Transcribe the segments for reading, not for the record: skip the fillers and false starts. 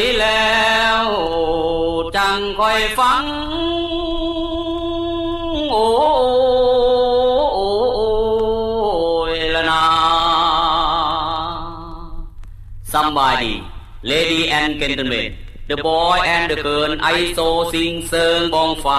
แล้วจังคอยฟังโอ้ยละนา Somebody Lady and gentlemen The boy and the girl I saw sing เซิงบองไฟ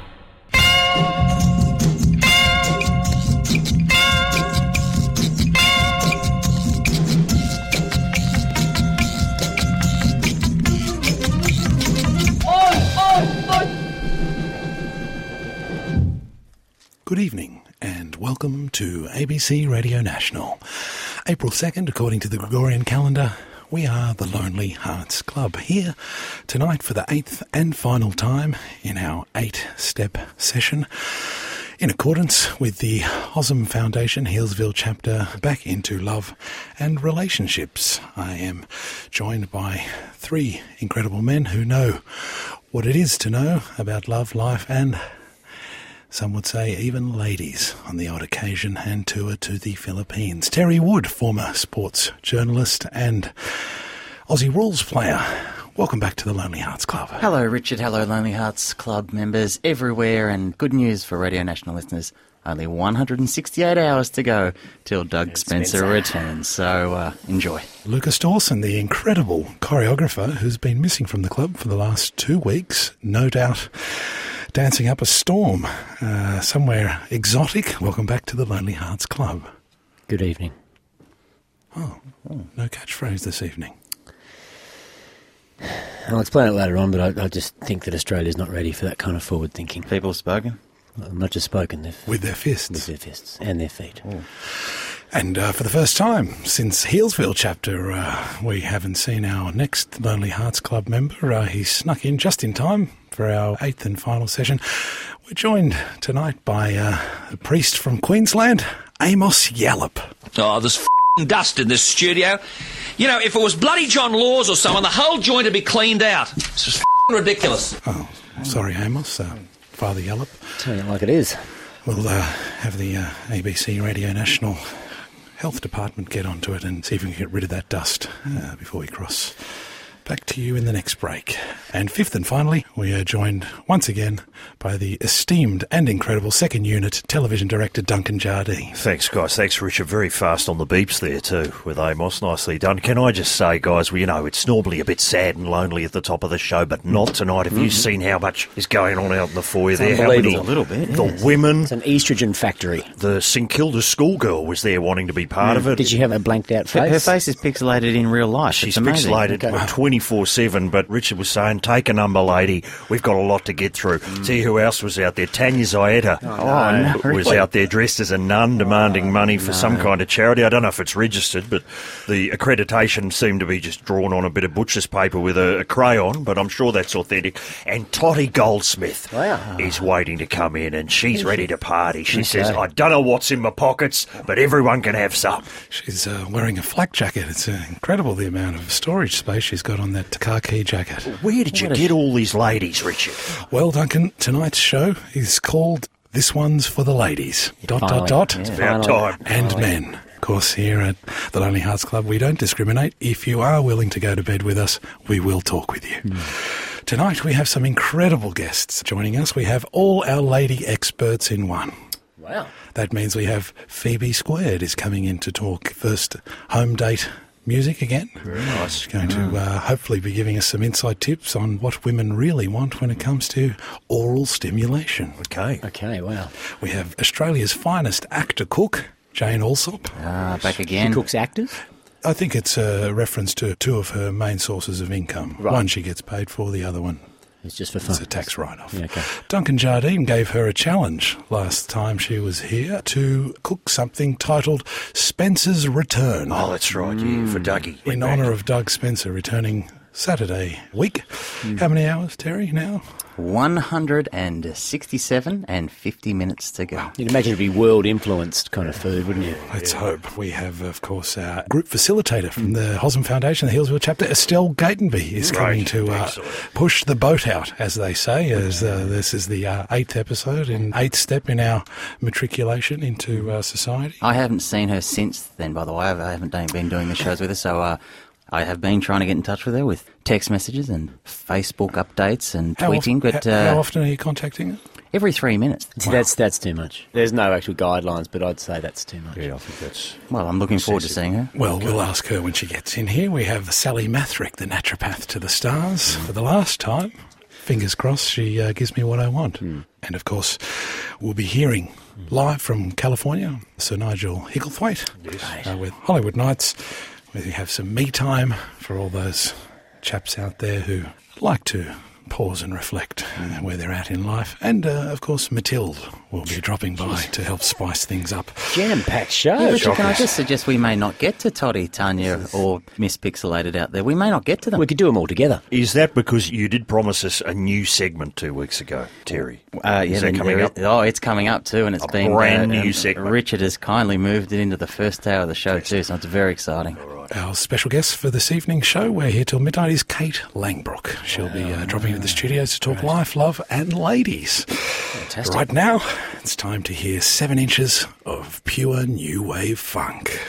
Good evening and welcome to ABC Radio National. April 2nd, according to the Gregorian calendar, we are the Lonely Hearts Club, here tonight for the 8th and final time in our 8-step session. In accordance with the Hosm Foundation Healesville chapter, Back into Love and Relationships. I am joined by 3 incredible men who know what it is to know about love, life and, some would say, even ladies on the odd occasion and tour to the Philippines. Terry Wood, former sports journalist and Aussie rules player. Welcome back to the Lonely Hearts Club. Hello, Richard. Hello, Lonely Hearts Club members everywhere. And good news for Radio National listeners. Only 168 hours to go till Doug Spencer returns. So enjoy. Lucas Dawson, the incredible choreographer who's been missing from the club for the last 2 weeks, no doubt dancing up a storm somewhere exotic. Welcome back to the Lonely Hearts Club. Good evening. Oh, no catchphrase this evening. I'll explain it later on, but I just think that Australia's not ready for that kind of forward thinking. People have spoken? Not just spoken. With their fists. With their fists and their feet. Oh. And for the first time since Healesville chapter, we haven't seen our next Lonely Hearts Club member. He snuck in just in time for our 8th and final session. We're joined tonight by a priest from Queensland, Amos Yallop. Oh, there's f***ing dust in this studio. You know, if it was bloody John Laws or someone, the whole joint would be cleaned out. It's just f***ing ridiculous. Oh, sorry, Amos. Father Yallop. Tell it like it is. We'll have the ABC Radio National Health Department get onto it and see if we can get rid of that dust before we cross back to you in the next break. And 5th and finally, we are joined once again by the esteemed and incredible second unit television director Duncan Jardine. Thanks, guys. Thanks, Richard. Very fast on the beeps there too with Amos. Nicely done. Can I just say, guys, well, you know, it's normally a bit sad and lonely at the top of the show, but not tonight. Have you seen how much is going on out in the foyer there? How many, a little bit. The Yes. women. It's an estrogen factory. The St Kilda schoolgirl was there wanting to be part of it. Did she have a blanked out face? Her face is pixelated in real life. She's It's amazing. pixelated 24/7, but Richard was saying, take a number, lady. We've got a lot to get through. See who else was out there? Tanya Zayeta was out there dressed as a nun demanding money for some kind of charity. I don't know if it's registered, but the accreditation seemed to be just drawn on a bit of butcher's paper with a crayon, but I'm sure that's authentic. And Totty Goldsmith is waiting to come in, and she's ready to party. She says, I don't know what's in my pockets, but everyone can have some. She's wearing a flak jacket. It's incredible the amount of storage space she's got on that khaki jacket. Where did you get all these ladies, Richard? Well, Duncan, tonight's show is called This One's for the Ladies. ... It's about time. And men. Of course, here at the Lonely Hearts Club, we don't discriminate. If you are willing to go to bed with us, we will talk with you. Tonight, we have some incredible guests joining us. We have all our lady experts in one. Wow. That means we have Phoebe Squared is coming in to talk first home date music again. Very nice. She's going to hopefully be giving us some inside tips on what women really want when it comes to oral stimulation. Okay, wow. We have Australia's finest actor cook, Jane Alsop. Back again. She cooks actors? I think it's a reference to 2 of her main sources of income. Right. One she gets paid for, the other one It's just for fun. it's a tax write-off. Yeah, okay. Duncan Jardine gave her a challenge last time she was here to cook something titled Spencer's Return. Oh, that's right, for Dougie. In honour of Doug Spencer returning Saturday week. How many hours, Terry, now? 167 and 50 minutes to go. You'd imagine it'd be world-influenced kind of food, wouldn't you? Let's hope. We have, of course, our group facilitator from the Hosm Foundation, the Healesville chapter, Estelle Gatenby, is coming to push the boat out, as they say, as this is the 8th episode and 8th step in our matriculation into society. I haven't seen her since then, by the way. I haven't been doing the shows with her, so I have been trying to get in touch with her with text messages and Facebook updates and tweeting, but how often are you contacting her? every 3 minutes. See, that's too much. There's no actual guidelines, but I'd say that's too much. Yeah, I think that's... Well, I'm looking forward to seeing her. Well, we'll ask her when she gets in here. We have Sally Mathrick, the naturopath to the stars, for the last time. Fingers crossed she gives me what I want. And, of course, we'll be hearing live from California, Sir Nigel Higglethwaite with Hollywood Nights. We have some me time for all those chaps out there who like to pause and reflect where they're at in life. And, of course, Matilde will be dropping by to help spice things up. Jam-packed show. Yeah, Richard, can I just suggest we may not get to Toddy, Tanya, or Miss Pixelated out there? We may not get to them. We could do them all together. Is that because you did promise us a new segment 2 weeks ago, Terry? Is that coming up? Oh, it's coming up too, and it's been brand new segment. Richard has kindly moved it into the first hour of the show too, so it's very exciting. Our special guest for this evening's show, we're here till midnight, is Kate Langbrook. She'll be dropping into the studios to talk life, love and ladies. Fantastic. Right now, it's time to hear 7 inches of pure new wave funk.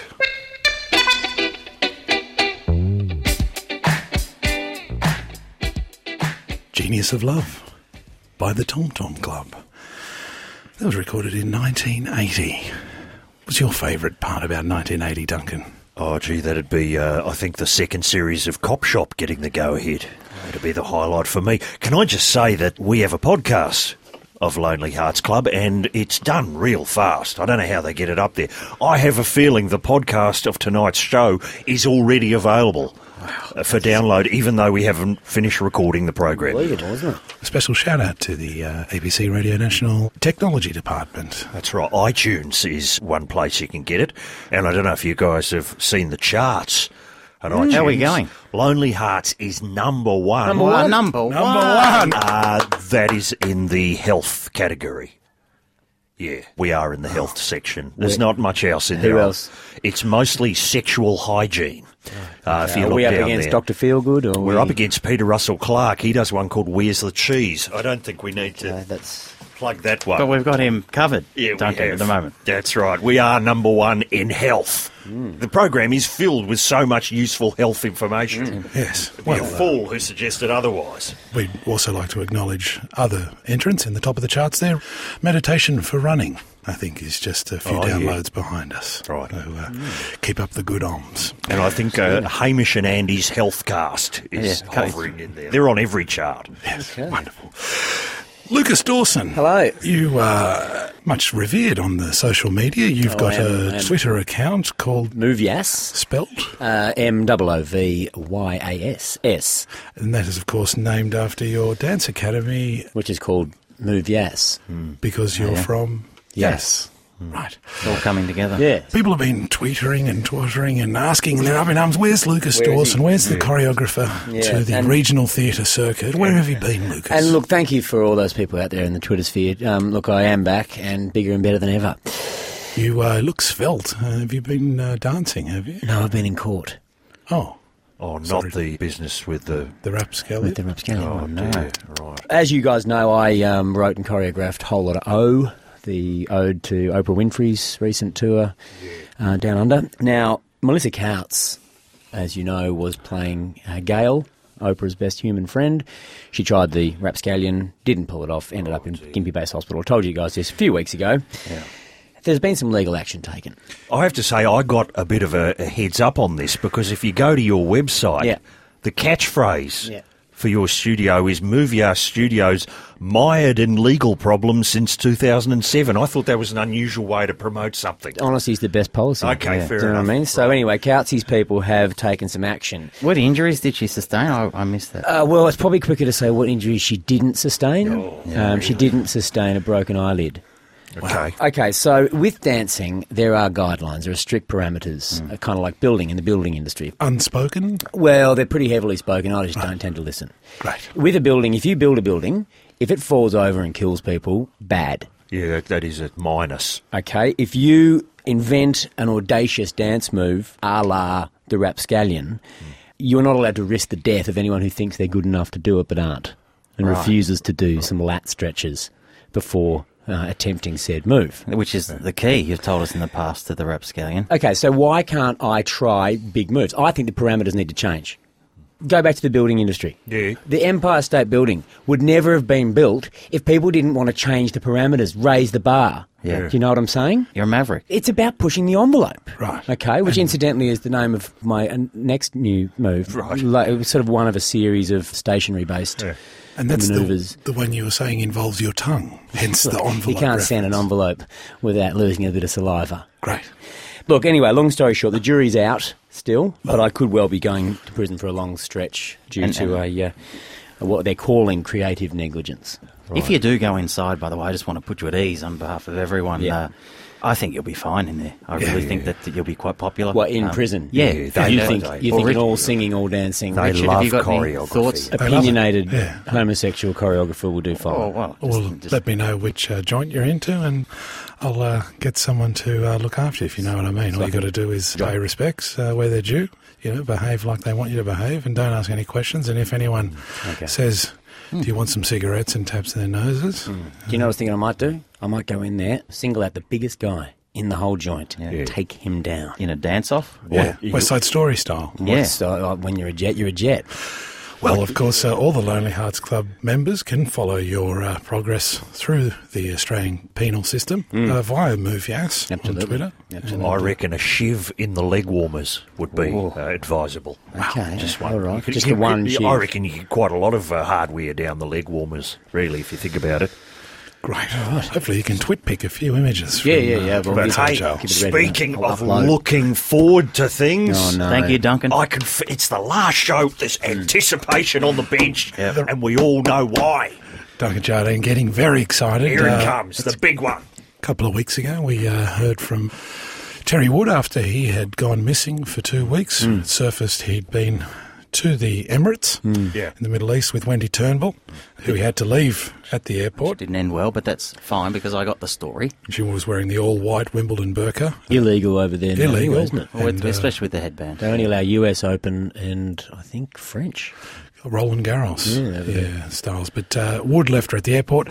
Genius of Love by the Tom Tom Club. That was recorded in 1980. What's your favourite part about 1980, Duncan? Oh, gee, that'd be, I think, the second series of Cop Shop getting the go-ahead. That'd be the highlight for me. Can I just say that we have a podcast of Lonely Hearts Club, and it's done real fast. I don't know how they get it up there. I have a feeling the podcast of tonight's show is already available for download, even though we haven't finished recording the program. Unbelievable, isn't it? A special shout-out to the ABC Radio National Technology Department. That's right. iTunes is one place you can get it. And I don't know if you guys have seen the charts on iTunes. How are we going? Lonely Hearts is number one. Number one. That is in the health category. Yeah, we are in the health section. There's not much else in there. Who else? It's mostly sexual hygiene. If you Are look we up down against there. Dr. Feelgood? Or We're up against Peter Russell Clark. He does one called Where's the Cheese? I don't think we need to That's... plug that one. But we've got him covered, Yeah, we Duncan, have. at the moment. That's right. We are number one in health. The program is filled with so much useful health information. Yes. Be a fool who suggested otherwise. We'd also like to acknowledge other entrants in the top of the charts there. Meditation for Running, I think, is just a few downloads behind us. Right. So keep up the good oms. And I think Hamish and Andy's Healthcast is hovering in there. They're on every chart. Yes, wonderful. Lucas Dawson. Hello. You are much revered on the social media. You've got I a am. Twitter account called Movyas. Spelt, MOOVYASS, and that is, of course, named after your dance academy which is called Movyas. because you're from... Yes. Right. It's all coming together. Yeah. People have been tweetering and twittering and asking, and they're up in arms, where's Lucas Dawson? Where's the choreographer to the and- regional theatre circuit? Where have you been, Lucas? And look, thank you for all those people out there in the Twitter sphere. Look, I am back and bigger and better than ever. You look svelte. Have you been dancing, have you? No, I've been in court Oh, Oh, not Sorry. the business with the... the rapscallion. with the rapscallion. Oh, no. Right. As you guys know, I wrote and choreographed Whole Lotta O, the ode to Oprah Winfrey's recent tour down under. Now, Melissa Couts, as you know, was playing Gail, Oprah's best human friend. She tried the rapscallion, didn't pull it off, ended up in Gympie Base Hospital. I told you guys this a few weeks ago. Yeah. There's been some legal action taken. I have to say, I got a bit of a heads up on this because if you go to your website, Yeah. the catchphrase Yeah. for your studio is Movyas Studios mired in legal problems since 2007. I thought that was an unusual way to promote something. Honesty is the best policy. Okay, fair Do you know what I enough. mean? So Right. anyway, Coutsey's people have taken some action. What injuries did she sustain? I missed that. Well, it's probably quicker to say what injuries she didn't sustain. Oh, She didn't sustain a broken eyelid. Okay. Okay, so with dancing, there are guidelines. There are strict parameters, kind of like building in the building industry. Unspoken? Well, they're pretty heavily spoken. I just don't tend to listen. Great. With a building, if you build a building, if it falls over and kills people, bad. Yeah, that is a minus. Okay, if you invent an audacious dance move a la the rapscallion, you're not allowed to risk the death of anyone who thinks they're good enough to do it but aren't, and refuses to do some lat stretches before attempting said move. Which is the key, you've told us in the past, to the rapscallion. Okay, so why can't I try big moves? I think the parameters need to change. Go back to the building industry. Yeah. The Empire State Building would never have been built if people didn't want to change the parameters, raise the bar. Yeah. Do you know what I'm saying? You're a maverick. It's about pushing the envelope. Right. Okay, which incidentally is the name of my next new move. Right. It was sort of one of a series of stationary-based And that's manoeuvres. the one you were saying involves your tongue, hence the envelope. You can't send an reference. envelope without losing a bit of saliva. Great. Look, anyway, long story short, the jury's out still, but I could well be going to prison for a long stretch due to what they're calling creative negligence. If you do go inside, by the way, I just want to put you at ease on behalf of everyone. Yeah. I think you'll be fine in there. I really think that you'll be quite popular. What, in prison? Yeah. You they- think they- you think an all singing, all dancing, They Richard, love have you got any choreography. thoughts? love it. opinionated Yeah. homosexual choreographer will do fine. Oh, well, Well, let me know which joint you're into, and I'll get someone to look after you, if you know what I mean. All you got to do is pay respects where they're due. You know, behave like they want you to behave, and don't ask any questions. And if anyone says, "Do you want some cigarettes?" and taps their noses, Do you know what I was thinking I might do? I might go in there, single out the biggest guy in the whole joint, and take him down. in a dance-off? yeah, West Side Story style. Yeah. So, when you're a jet, you're a jet. Well, of course, all the Lonely Hearts Club members can follow your progress through the Australian penal system via MoveYas on Absolutely. Twitter. Absolutely. I reckon a shiv in the leg warmers would be advisable. Okay, Just one. all right. You could- Just you the one could- shiv. I reckon you get quite a lot of hardware down the leg warmers, really, if you think about it. Great. Hopefully you can twit pick a few images. Yeah, from, yeah, yeah. Well, from give- outside Hey, jail. Keep it ready. speaking I'll of upload. looking forward to things, Oh, no. Thank you, Duncan. I can. It's the last show. There's anticipation on the bench, and we all know why. Duncan Jardine getting very excited. Here it comes, the big one. A couple of weeks ago, we heard from Terry Wood after he had gone missing for 2 weeks. It surfaced he'd been to the Emirates Yeah. in the Middle East with Wendy Turnbull, who he had to leave at the airport. Didn't end well, but that's fine because I got the story. She was wearing the all-white Wimbledon burqa. Illegal over there now, Illegal. isn't it? Well, And, especially with the headband. They only allow US Open and, I think, French. Roland Garros over there. styles. But Wood left her at the airport.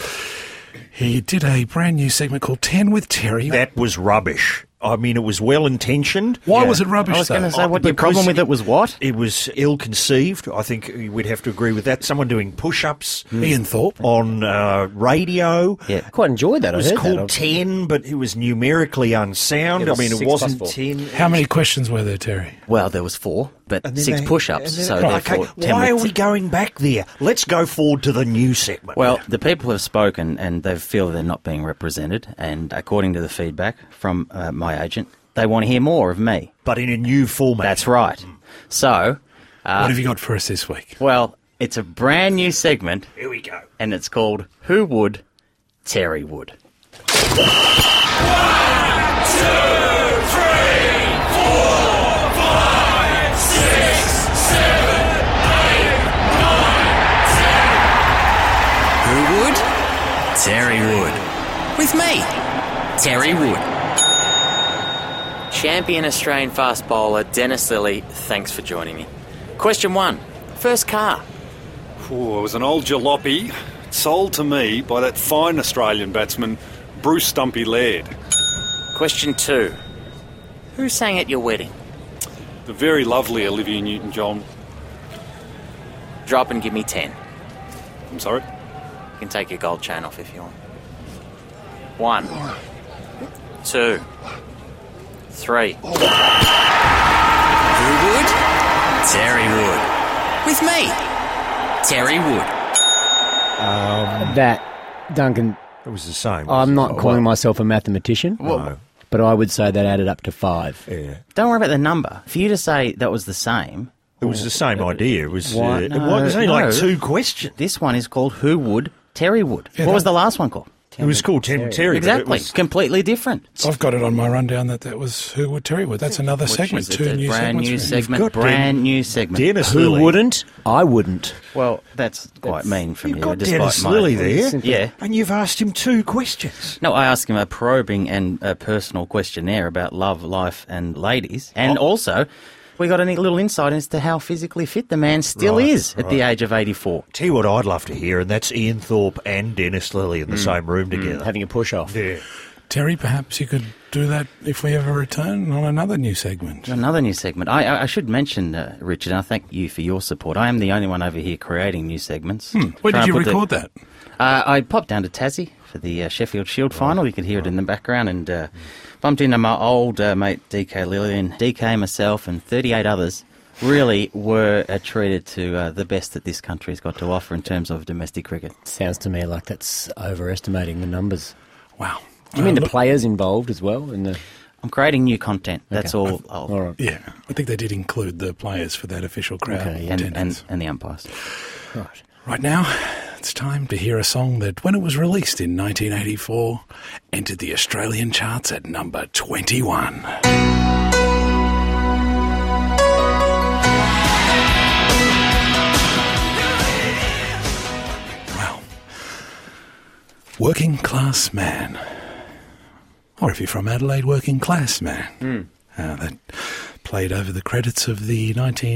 He did a brand new segment called 10 with Terry. That was rubbish. I mean, it was well intentioned. Why was it rubbish, I was going though? to say, what your because problem with it was what? It was ill-conceived. I think we'd have to agree with that. Someone doing push-ups Ian Thorpe. on radio. Yeah. Quite enjoyed that. It was I heard called that. 10, but it was numerically unsound. It was I mean, it 6 wasn't plus 4. 10. How many questions were there, Terry? Well, there was 4, but And then 6 they- push-ups, and then- so Right, therefore... okay, 10 why are with- we going back there? Let's go forward to the new segment. Well, the people have spoken and they feel they're not being represented, and according to the feedback from my agent, they want to hear more of me. but in a new format. That's right. So, What have you got for us this week? well, it's a brand new segment, Here we go. and it's called Who Would? Terry Would. Who would? Terry Wood. With me, Terry Wood. Champion Australian fast bowler Dennis Lilly, thanks for joining me. Question 1. First car. Oh, it was an old jalopy sold to me by that fine Australian batsman, Bruce Stumpy Laird. Question 2. Who sang at your wedding? The very lovely Olivia Newton-John. Drop and give me 10. I'm sorry? You can take your gold chain off if you want. 1, 2, 3. Who would? Terry Wood. With me, Terry Wood. That, Duncan, It was the same. I'm not calling myself a mathematician, No. but I would say that added up to 5. Yeah. Don't worry about the number. For you to say that was the same, It was the same idea. It was. What? It was only No. like 2 questions. this one is called Who Would? Terry Wood. Yeah, What was that- the last one called? It was called Terry. but it Exactly. was- Completely different. I've got it on my rundown that was Who Would Terry Would. That's another segment. Which is 2 a new brand segments. new really. segment. got Brand new segment. Dennis Who Lilly. wouldn't? I wouldn't. Well, that's quite mean from You've you. got despite Dennis my- Lilly there. Yeah. And you've asked him 2 questions. No, I asked him a probing and a personal questionnaire about love, life, and ladies, and also we got a little insight as to how physically fit the man still is at the age of 84. Tell you what I'd love to hear, and that's Ian Thorpe and Dennis Lilly in the same room together. Having a push-off. Yeah. Terry, perhaps you could do that if we ever return on another new segment. Another new segment. I should mention, Richard, and I thank you for your support. I am the only one over here creating new segments. Where did you record that? I popped down to Tassie for the Sheffield Shield final. You could hear it in the background, and bumped into my old mate DK Lillian. DK, myself, and 38 others really were treated to the best that this country's got to offer in terms of domestic cricket. Sounds to me like that's overestimating the numbers. Wow. Do you mean the players involved as well? I'm creating new content. That's Okay. all. All right. Yeah, I think they did include the players for that official crowd attendance. And the umpires. Right. Right now, it's time to hear a song that, when it was released in 1984, entered the Australian charts at number 21. Well, Working Class Man. Or if you're from Adelaide, Working Class Man. That played over the credits of the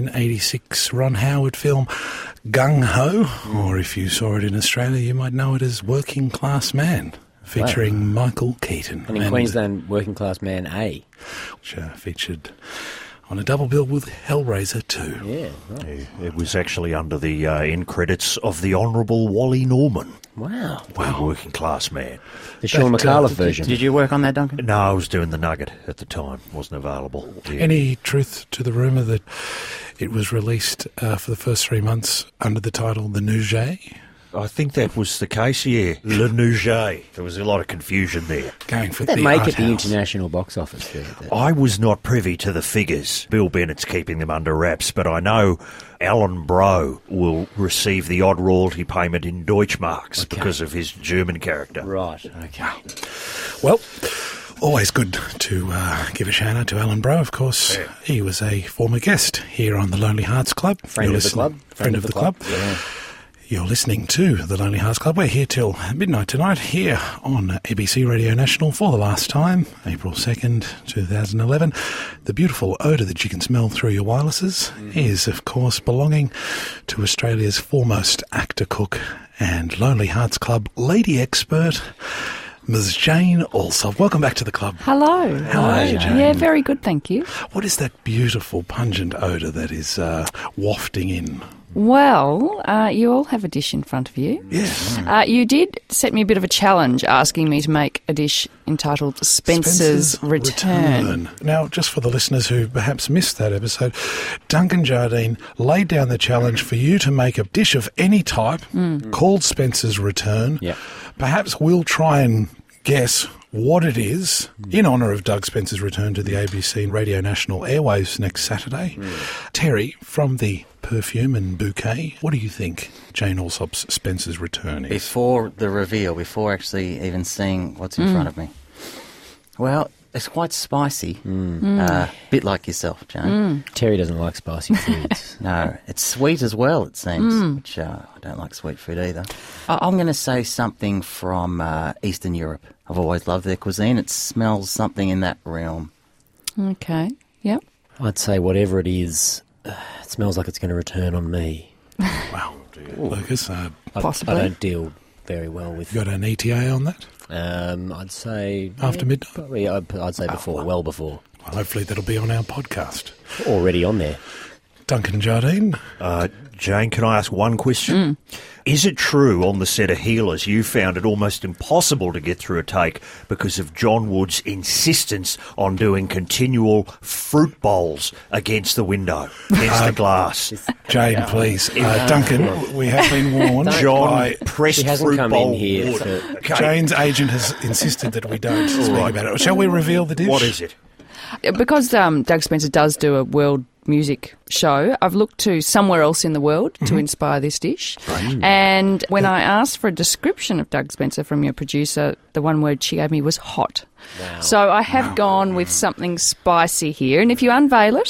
1986 Ron Howard film Gung Ho, or if you saw it in Australia, you might know it as Working Class Man, featuring Michael Keaton. And in Queensland, Working Class Man A. Which featured on a double bill with Hellraiser 2. Yeah, right. It was actually under the end credits of the Honourable Wally Norman. Wow. Working Class Man. The Sean McAuliffe version. Did you work on that, Duncan? No, I was doing the Nugget at the time. Wasn't available. Yeah. Any truth to the rumour that it was released for the first 3 months under the title The Nougat? I think that was the case, yeah. Le Nougat. There was a lot of confusion there. Going for That the make art it the house. international box office. I was not privy to the figures. Bill Bennett's keeping them under wraps, but I know Alan Bro will receive the odd royalty payment in Deutschmarks because of his German character. Right, okay. Well, always good to give a shout out to Alan Bro, of course. Yeah. He was a former guest here on the Lonely Hearts Club. Friend of the club. Friend of the club. Yeah. You're listening to the Lonely Hearts Club. We're here till midnight tonight, here on ABC Radio National for the last time, April 2nd, 2011. The beautiful odour that you can smell through your wirelesses is, of course, belonging to Australia's foremost actor, cook and Lonely Hearts Club lady expert, Ms. Jane Alsop. Welcome back to the club. Hello. How are you, Jane? Yeah, very good, thank you. What is that beautiful, pungent odour that is wafting in? Well, you all have a dish in front of you. Yes. You did set me a bit of a challenge, asking me to make a dish entitled Spencer's Return. Now, just for the listeners who perhaps missed that episode, Duncan Jardine laid down the challenge for you to make a dish of any type called Spencer's Return. Yep. Perhaps we'll try and guess what it is in honour of Doug Spencer's return to the ABC Radio National airwaves next Saturday. Terry, from the Perfume and Bouquet, what do you think Jane Alsop's Spencer's Return is? Before the reveal, before actually even seeing what's in front of me. Well, it's quite spicy. Bit like yourself, Jane. Terry doesn't like spicy foods. No, it's sweet as well, it seems, which I don't like sweet food either. I'm going to say something from Eastern Europe. I've always loved their cuisine. It smells something in that realm. Okay, yep. I'd say whatever it is, it smells like it's going to return on me. Wow. Lucas, Possibly. I don't deal very well with... you got an ETA on that? I'd say... After midnight? Probably, I'd say before, well before. Well, hopefully that'll be on our podcast. Already on there. Duncan Jardine. Jane, can I ask one question? Is it true on the set of Healers you found it almost impossible to get through a take because of John Wood's insistence on doing continual fruit bowls against the window, against the glass? Jane, please. Duncan, we have been warned. John pressed He hasn't fruit come bowl in here wood. to- Okay. Jane's agent has insisted that we don't speak about it. Shall we reveal the dish? What is it? Because Doug Spencer does do a world music show, I've looked to somewhere else in the world to inspire this dish. And when I asked for a description of Doug Spencer from your producer, the one word she gave me was hot. Wow. So I have gone with something spicy here. And if you unveil it,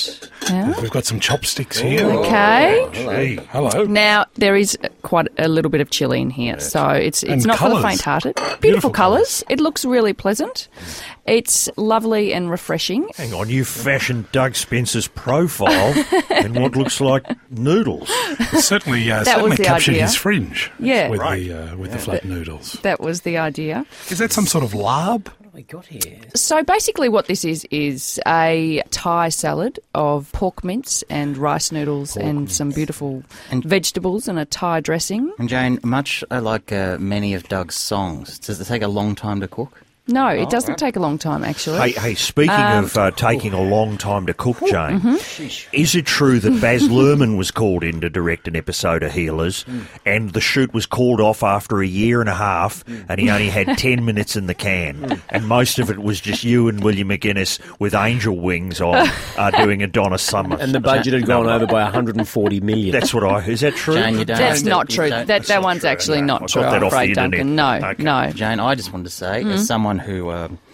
Yeah. We've got some chopsticks here. Okay. Gee, hello. Now, there is quite a little bit of chili in here, so it's And not for the colours. faint-hearted. Beautiful Beautiful colours. It looks really pleasant. It's lovely and refreshing. Hang on, you fashioned Doug Spencer's profile in what looks like noodles. It certainly was certainly the captured idea. his fringe Yeah. with, Right. with the flat noodles. That was the idea. Is that some sort of larb? What have we got here? So basically what this is a Thai salad of pork mince and rice noodles and some beautiful vegetables and a Thai dressing. And Jane, much like many of Doug's songs, does it take a long time to cook? No, it doesn't take a long time, actually. Hey, speaking of taking a long time to cook, Jane, Mm-hmm. is it true that Baz Luhrmann was called in to direct an episode of Healers and the shoot was called off after a year and a half and he only had 10 minutes in the can and most of it was just you and William McGuinness with angel wings on doing a Donna Summer. And the budget had gone over by 140 million. That's what is that true? Jane, you don't. That's not true. don't- That one's true, actually no. not I true, got that I'm off the afraid, internet. Duncan. No, Okay. no. Jane, I just wanted to say, Mm-hmm. as someone who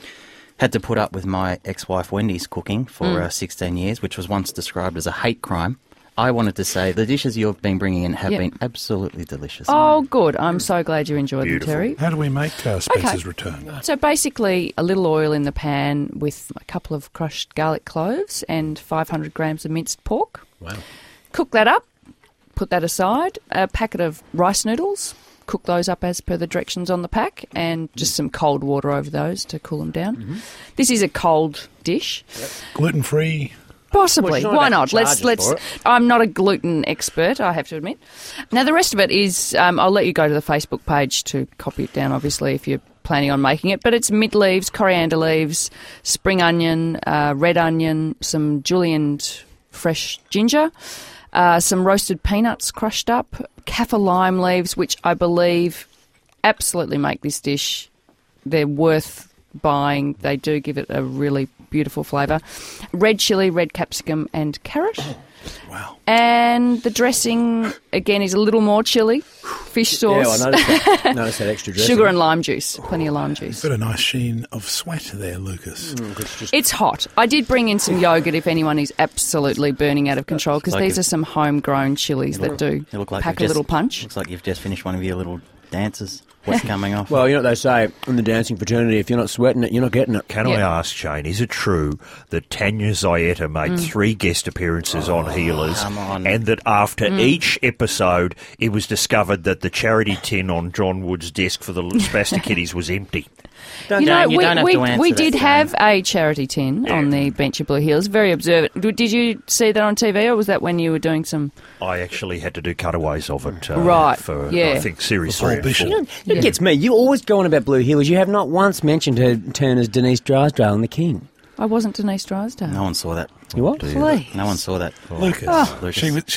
had to put up with my ex-wife Wendy's cooking for 16 years, which was once described as a hate crime, I wanted to say the dishes you've been bringing in have Yep. been absolutely delicious. Oh, good. I'm so glad you enjoyed Beautiful. them, Terry. How do we make Spencer's return? So basically, a little oil in the pan with a couple of crushed garlic cloves and 500 grams of minced pork. Wow. Cook that up, put that aside. A packet of rice noodles, cook those up as per the directions on the pack, and just some cold water over those to cool them down. This is a cold dish. Gluten-free. Possibly. Well, Why you don't not? have to charge us for it. I'm not a gluten expert, I have to admit. Now, the rest of it is, I'll let you go to the Facebook page to copy it down, obviously, if you're planning on making it. But it's mint leaves, coriander leaves, spring onion, red onion, some julienned fresh ginger, some roasted peanuts crushed up, kaffir lime leaves, which I believe absolutely make this dish. They're worth buying. They do give it a really beautiful flavour. Red chilli, red capsicum and carrot. Wow. And the dressing, again, is a little more chilli. Fish sauce. Yeah, I noticed that. Noticed that extra dressing. Sugar and lime juice. Plenty of lime juice. Got a nice sheen of sweat there, Lucas. It's hot. I did bring in some yogurt if anyone is absolutely burning out of control, because Like these it- are some homegrown chilies that do You look like pack you've a little just- punch. Looks like you've just finished one of your little dances. What's coming off? Well, you know what they say in the dancing fraternity, if you're not sweating it, you're not getting it. Can Yeah. I ask, Jane, is it true that Tanya Zayeta made 3 guest appearances on Healers come on. and that after each episode it was discovered that the charity tin on John Wood's desk for the Spastic Kiddies was empty? You know, you don't have to answer we that, did Jane. have a charity tin on the bench of Blue Hills. Very observant. Did you see that on TV, or was that when you were doing some... I actually had to do cutaways of it Right, for, yeah. I think, Series For Paul 3 and Bishop. 4. It gets me. You always go on about Blue Heelers. You have not once mentioned her turn as Denise Drysdale in The King. I wasn't Denise Drysdale. No one saw that. You what? Please. No one saw that. Lucas. Lucas.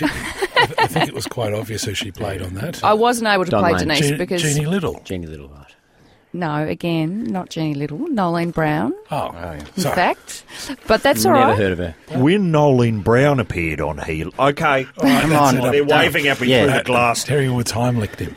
I think it was quite obvious who she played on that. I wasn't able to Don play Lane. Denise because... Jeannie Little. Jeannie Little, right. No, again, not Jeannie Little. Nolene Brown, Oh, in sorry. fact. But that's all Never right. heard of her. When Nolene Brown appeared on Healers... Okay, Come on. they're waving at me Yeah. through the glass. Terry Woods Heimlicked him.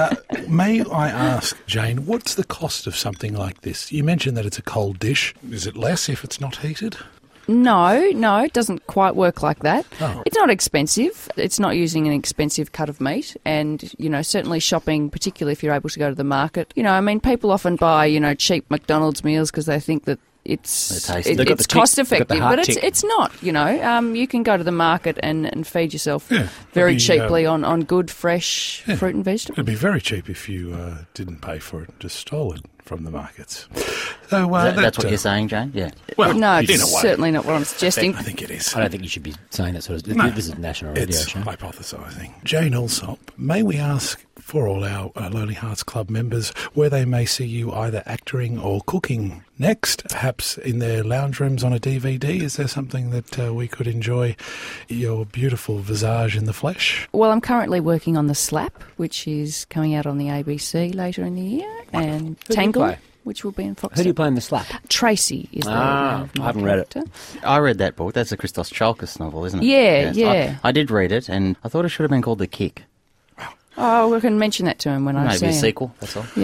May I ask, Jane, what's the cost of something like this? You mentioned that it's a cold dish. Is it less if it's not heated? No, it doesn't quite work like that. Oh. It's not expensive. It's not using an expensive cut of meat. And, certainly shopping, particularly if you're able to go to the market. People often buy, cheap McDonald's meals because they think that it's They're tasty. They've got it's the tick. cost They've got effective, the heart but tick. it's not. You can go to the market and feed yourself Yeah, very it'd be, cheaply on good fresh fruit and vegetables. It'd be very cheap if you didn't pay for it, just stole it from the markets. So That's what you're saying, Jane? Yeah. Well, No, in a it's way. certainly not what I'm suggesting. I think it is. I don't think you should be saying that sort of... No. This is national radio It's show. hypothesising. Jane Alsop, may we ask for all our Lonely Hearts Club members where they may see you either acting or cooking next, perhaps in their lounge rooms on a DVD? Is there something that we could enjoy your beautiful visage in the flesh? Well, I'm currently working on The Slap, which is coming out on the ABC later in the year, and you Tangled, play? which will be in Fox. Who do you play in The Slap? Tracy is the Ah, name of my I haven't read it. character. I read that book. That's a Christos Chalkis novel, isn't it? Yeah, Yes. yeah. I did read it, and I thought it should have been called The Kick. Oh, we can mention that to him when I see Maybe a him. sequel, that's all. Yeah.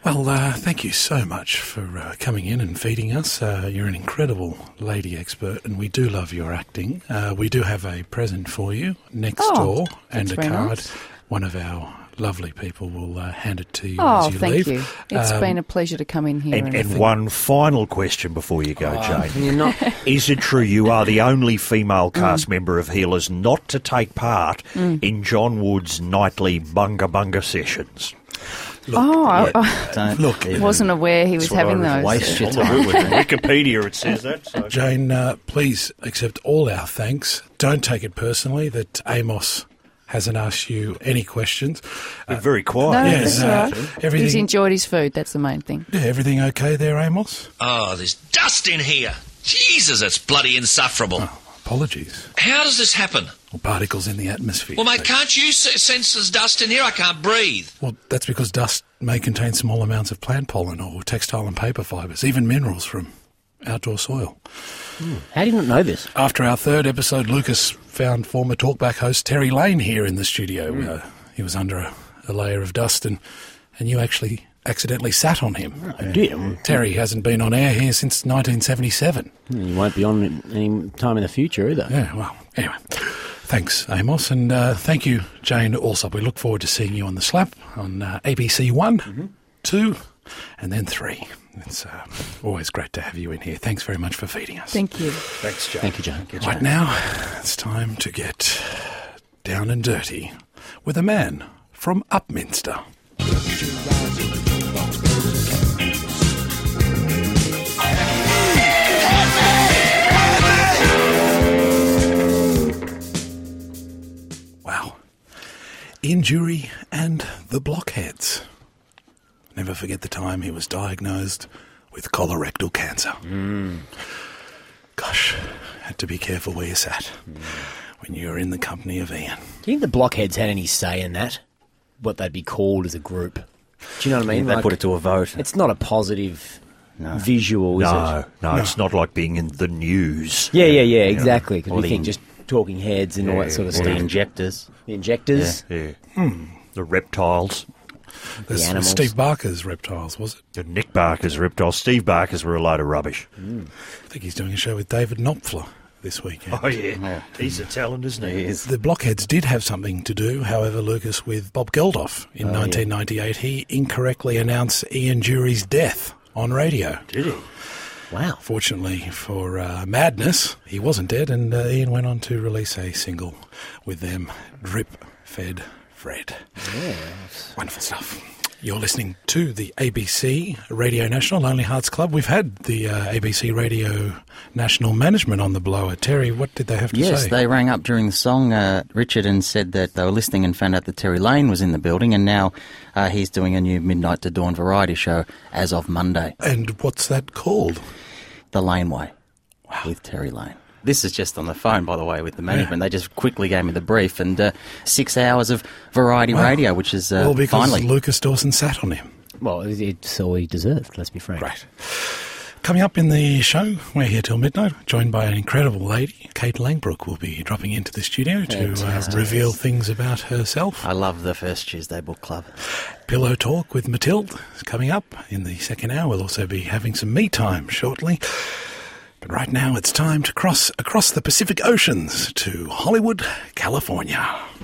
Well, thank you so much for coming in and feeding us. You're an incredible lady expert, and we do love your acting. We do have a present for you next door and a very card. nice. One of our lovely people will hand it to you as you thank leave. you. It's been a pleasure to come in here. And one final question before you go, Jane. You're not. Is it true you are the only female cast member of Healers not to take part in John Wood's nightly bunga bunga sessions? Look, I wasn't aware he was having those. Waste your On time. Wikipedia it says that. So. Jane, please accept all our thanks. Don't take it personally that Amos hasn't asked you any questions. Been very quiet. No, Yes, that's all right. He's everything, enjoyed his food. That's the main thing. yeah, everything okay there, Amos? Oh, there's dust in here. Jesus, it's bloody insufferable. Apologies. How does this happen? Or particles in the atmosphere. Well, mate, can't you sense there's dust in here? I can't breathe. Well, that's because dust may contain small amounts of plant pollen or textile and paper fibres, even minerals from outdoor soil. How do you not know this? After our third episode, Lucas found former Talkback host Terry Lane here in the studio. He was under a layer of dust, and you actually accidentally sat on him. I did. Terry hasn't been on air here since 1977. You won't be on any time in the future either. Yeah, well, anyway. Thanks, Amos, and thank you, Jane Alsop. We look forward to seeing you on The Slap on ABC 1, 2, and then 3. It's always great to have you in here. Thanks very much for feeding us. Thank you. Thanks, Jane. Thank you, John. Right now, it's time to get down and dirty with a man from Upminster. Wow. Ian Jury and the Blockheads. Never forget the time he was diagnosed with colorectal cancer. Gosh, had to be careful where you sat when you were in the company of Ian. Do you think the Blockheads had any say in that? What they'd be called as a group? Do you know what I mean? They put it to a vote. It's not a positive visual, is it? No, it's not like being in the news. Yeah, exactly. Because Or we the think just talking heads and all that sort of Or the stuff. injectors. The injectors. Yeah. The reptiles. This was animals. Steve Barker's Reptiles, was it? The Nick Barker's reptiles. Steve Barker's were a load of rubbish. I think he's doing a show with David Knopfler this weekend. Oh, yeah. He's a talent, isn't he? The Blockheads did have something to do, however, Lucas, with Bob Geldof in 1998. He incorrectly announced Ian Jury's death on radio. Did he? Wow. Fortunately for Madness, he wasn't dead, and Ian went on to release a single with them, Drip Fed Fred. Wonderful stuff. You're listening to the ABC Radio National Lonely Hearts Club. We've had the ABC Radio National management on the blower. Terry, what did they have to say? Yes, they rang up during the song, Richard, and said that they were listening and found out that Terry Lane was in the building, and now he's doing a new Midnight to Dawn variety show as of Monday. And what's that called? The Lane Way with Terry Lane. This is just on the phone, by the way, with the management. They just quickly gave me the brief, and 6 hours of variety radio, which is well, because finally. Lucas Dawson sat on him. Well, it's all he deserved, let's be frank. Right. Coming up in the show, we're here till midnight, joined by an incredible lady. Kate Langbrook will be dropping into the studio to reveal things about herself. I love the First Tuesday Book Club. Pillow Talk with Matilde is coming up in the second hour. We'll also be having some me time shortly. But right now it's time to cross across the Pacific Oceans to Hollywood, California.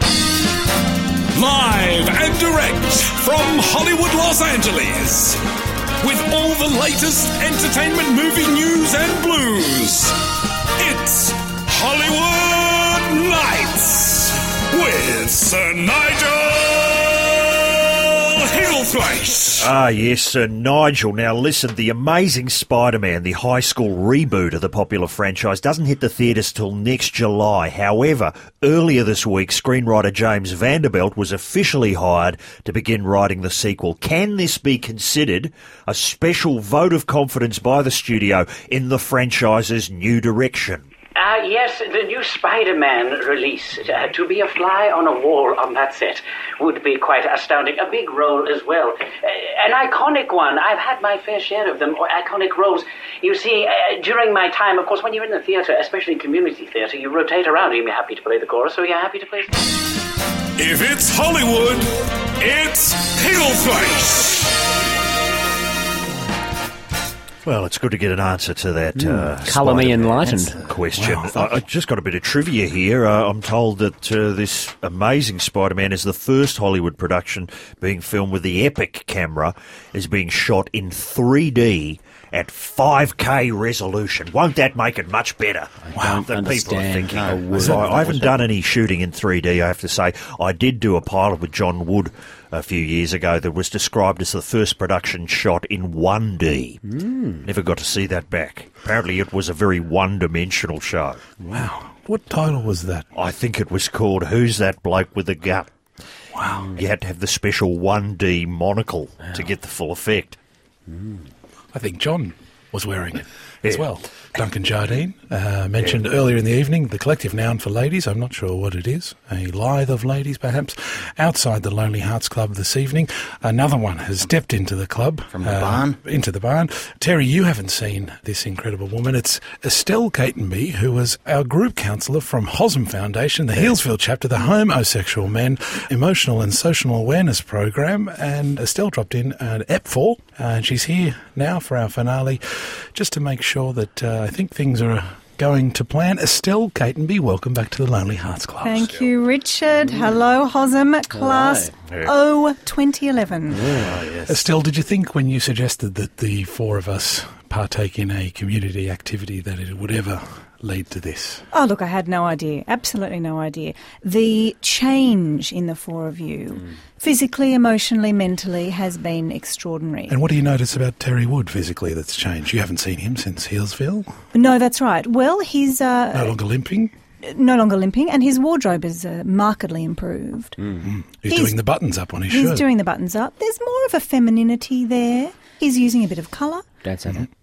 Live and direct from Hollywood, Los Angeles, with all the latest entertainment, movie news and blues. It's Hollywood Nights with Sir Nigel Hillthwaite. Ah, yes, Sir Nigel. Now listen, the Amazing Spider-Man, the high school reboot of the popular franchise, doesn't hit the theatres till next July. However, earlier this week, screenwriter James Vanderbilt was officially hired to begin writing the sequel. Can this be considered a special vote of confidence by the studio in the franchise's new direction? Yes, the new Spider-Man release. To be a fly on a wall on that set would be quite astounding. A big role as well. An iconic one. I've had my fair share of them, or iconic roles. You see, during my time, of course, when you're in the theatre, especially in community theatre, you rotate around. You're happy to play the chorus, so you're happy to play... If it's Hollywood, it's Hillthwaite. Well, it's good to get an answer to that. Colour me enlightened. Question. I just got a bit of trivia here. I'm told that this amazing Spider-Man is the first Hollywood production being filmed with the Epic camera, is being shot in 3D at 5K resolution. Won't that make it much better than people are thinking? I haven't done any shooting in 3D, I have to say. I did do a pilot with John Wood a few years ago that was described as the first production shot in 1D. Never got to see that back. Apparently it was a very one-dimensional show. Wow. What title was that? I think it was called Who's That Bloke with the Gut? Wow. You had to have the special 1D monocle to get the full effect. I think John was wearing it as well. Duncan Jardine mentioned earlier in the evening the collective noun for ladies. I'm not sure what it is. A lithe of ladies, perhaps. Outside the Lonely Hearts Club this evening, another one has stepped into the club. From the barn. Into the barn. Terry, you haven't seen this incredible woman. It's Estelle Catenby, who was our group counsellor from Hosm Foundation, the Healesville chapter, the Homosexual Men Emotional and Social Awareness Program. And Estelle dropped in at EPFOR, and she's here now for our finale, just to make sure that I think things are going to plan. Estelle Catenby, welcome back to the Lonely Hearts Club. Thank you, Richard. Hello, Hosm, Class O 2011. Yes. Estelle, did you think when you suggested that the four of us partake in a community activity that it would ever lead to this? Oh, look, I had no idea. Absolutely no idea. The change in the four of you, physically, emotionally, mentally, has been extraordinary. And what do you notice about Terry Wood physically that's changed? You haven't seen him since Healesville? No, that's right. Well, he's... no longer limping? No longer limping, and his wardrobe is markedly improved. He's doing the buttons up on his shirt. He's doing the buttons up. There's more of a femininity there. He's using a bit of colour. Don't say that.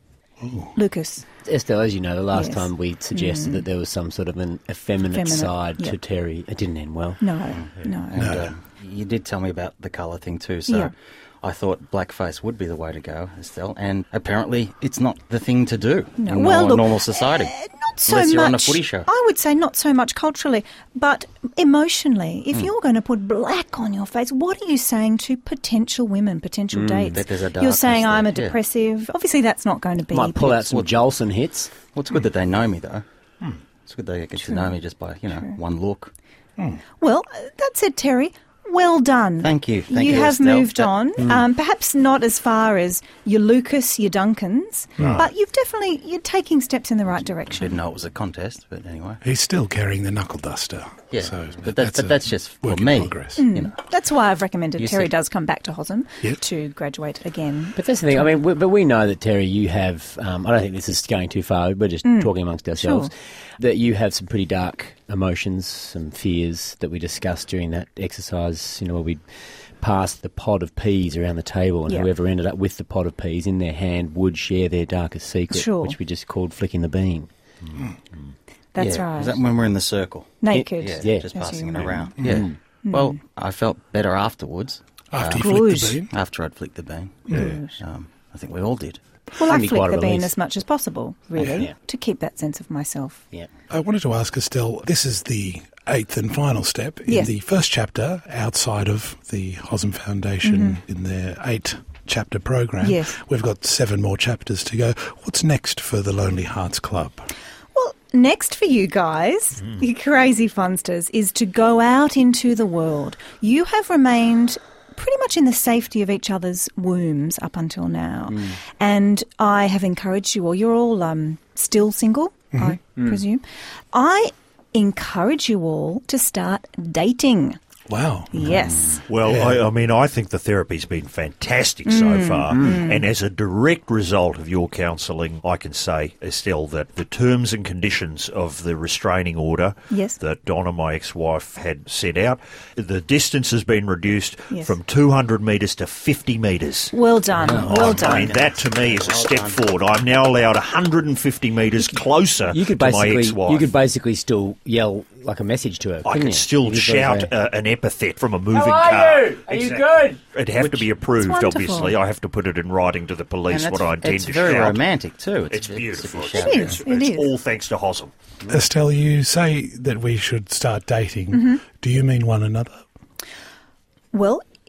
Lucas. Estelle, as you know, the last time we suggested that there was some sort of an effeminate side to Terry, it didn't end well. No. And, you did tell me about the colour thing too, so I thought blackface would be the way to go, Estelle, and apparently it's not the thing to do in normal society. Not so unless much. You're on a footy show. I would say not so much culturally, but emotionally. If you're going to put black on your face, what are you saying to potential women, potential dates? That there's a You're saying darkness I'm a there, depressive. Obviously, that's not going to be. Might pull out some Jolson hits. Well, it's good that they know me, though. It's good they get to know me just by, one look. Well, that said, Terry, well done. Thank you. You have Estelle. moved on. Perhaps not as far as your Lucas, your Duncans, but you're taking steps in the right direction. Didn't know it was a contest, but anyway. He's still carrying the knuckle duster. Yeah, so but that's just for work in me. progress. That's why I've recommended Terry see. does come back to Hosm to graduate again. But that's the thing. I mean, but we know that, Terry, you have. I don't think this is going too far. We're just talking amongst ourselves. Sure. That you have some pretty dark emotions, some fears that we discussed during that exercise. Where we passed the pot of peas around the table, and whoever ended up with the pot of peas in their hand would share their darkest secret, which we just called flicking the bean. That's right. Is that when we're in the circle? Naked. Just passing it around. Well, I felt better afterwards. After you flicked the bean? After I'd flicked the bean. I think we all did. Well, I Can be flick quite the a bean relief. as much as possible, really, to keep that sense of myself. Yeah. I wanted to ask Estelle, this is the 8th and final step in the first chapter outside of the Hosm Foundation in their 8-chapter program. Yes. We've got 7 more chapters to go. What's next for the Lonely Hearts Club? Well, next for you guys, you crazy funsters, is to go out into the world. You have remained pretty much in the safety of each other's wombs up until now. And I have encouraged you all. You're all still single, I presume. I encourage you all to start dating. Wow. Yes. Well, I mean, I think the therapy's been fantastic so far. And as a direct result of your counselling, I can say, Estelle, that the terms and conditions of the restraining order that Donna, my ex-wife, had set out, the distance has been reduced from 200 metres to 50 metres. Well done. Well done. I mean, that to me is a step forward. I'm now allowed 150 metres closer to my ex-wife. You could basically still yell like a message to her. I could still shout an epithet from a moving How car. are you? Are you good? It'd have to be approved, obviously. I have to put it in writing to the police what I intend to shout. It's very romantic too. It's beautiful. It is. All thanks to Hosm. Estelle, you say that we should start dating. Do you mean one another? Well,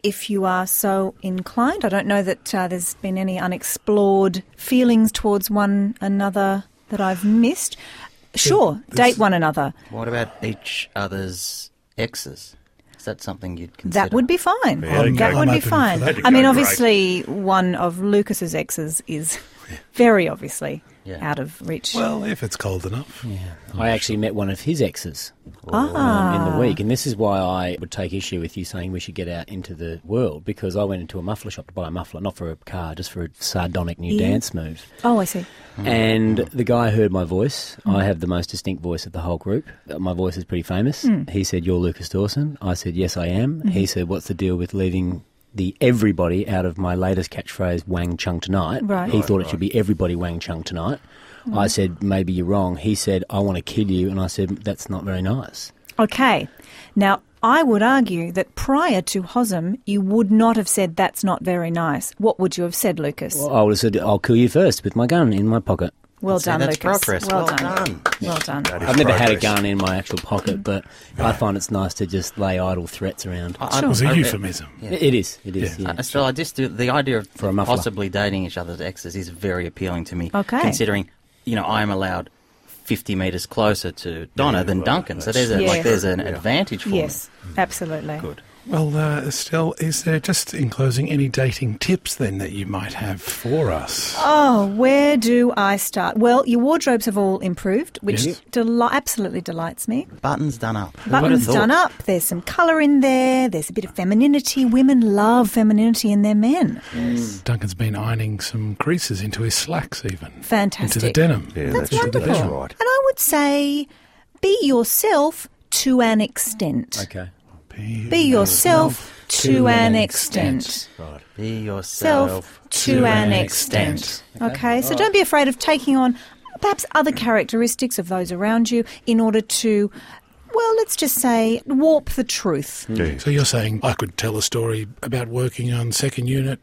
if you are so inclined. I don't know that there's been any unexplored feelings towards one another that I've missed. Sure, date one another. What about each other's exes? Is that something you'd consider? That would be fine. Yeah, that would I'm be open fine. for that. I mean, Go obviously, one of Lucas's exes is very obviously Yeah. out of reach. Well, if it's cold enough. Yeah. I actually met one of his exes in the week, and this is why I would take issue with you saying we should get out into the world, because I went into a muffler shop to buy a muffler, not for a car, just for a sardonic new dance move. Oh, I see. And the guy heard my voice. I have the most distinct voice of the whole group. My voice is pretty famous. He said, "You're Lucas Dawson." I said, "Yes, I am." He said, "What's the deal with leaving the everybody out of my latest catchphrase, Wang Chung tonight?" Right. He thought it should be everybody Wang Chung tonight. I said, "Maybe you're wrong." He said, "I want to kill you." And I said, "That's not very nice." Okay. Now, I would argue that prior to Hosm, you would not have said that's not very nice. What would you have said, Lucas? Well, I would have said, "I'll kill you first with my gun in my pocket." Well See, done, that's Lucas. progress. Well Well done. done. Well done. I've never had a gun in my actual pocket, but I find it's nice to just lay idle threats around. It was a euphemism. It is. Yeah. Still, I just do the idea of For a muffler. possibly dating each other's exes is very appealing to me. Okay. Considering, I am allowed 50 metres closer to Donna than Duncan, so there's Yeah. there's an advantage for Yes, me. absolutely. Good. Well, Estelle, is there just in closing any dating tips then that you might have for us? Oh, where do I start? Well, your wardrobes have all improved, which Yes. absolutely delights me. Buttons done up. Buttons done up. There's some colour in there. There's a bit of femininity. Women love femininity in their men. Duncan's been ironing some creases into his slacks even. Fantastic. Into the denim. Yeah, That's that's wonderful. right. And I would say be yourself to an extent. Okay. Be yourself to an extent. Right. Be yourself To an extent. Okay, so don't be afraid of taking on perhaps other characteristics of those around you in order to, well, let's just say, warp the truth. So you're saying I could tell a story about working on second unit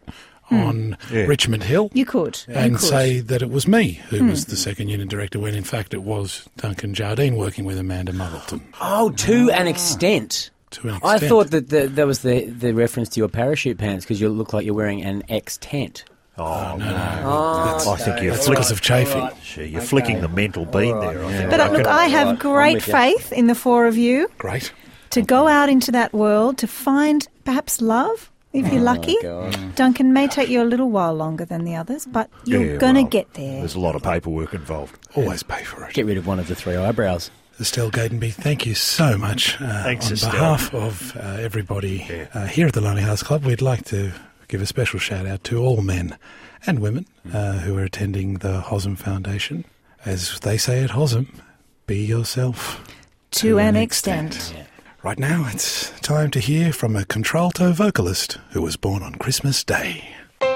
on Richmond Hill You could. and say that it was me who was the second unit director when in fact it was Duncan Jardine working with Amanda Muddleton. Oh, to an extent. To an I extent. thought that that was the reference to your parachute pants because you look like you're wearing an X-tent. Oh, no. That's I think you're because of chafing. You're flicking the mental bean there, I think. But look, I have great with you. faith in the four of you Great. to go out into that world to find perhaps love, if you're lucky. Duncan may take you a little while longer than the others, but you're going to get there. There's a lot of paperwork involved. Always pay for it. Get rid of one of the three eyebrows. Estelle Gatenby, thank you so much. Thanks, on Estelle. behalf of everybody here at the Lonely Hearts Club, we'd like to give a special shout out to all men and women who are attending the Hosm Foundation. As they say at Hosm, be yourself To an extent. Right now, it's time to hear from a contralto vocalist who was born on Christmas Day.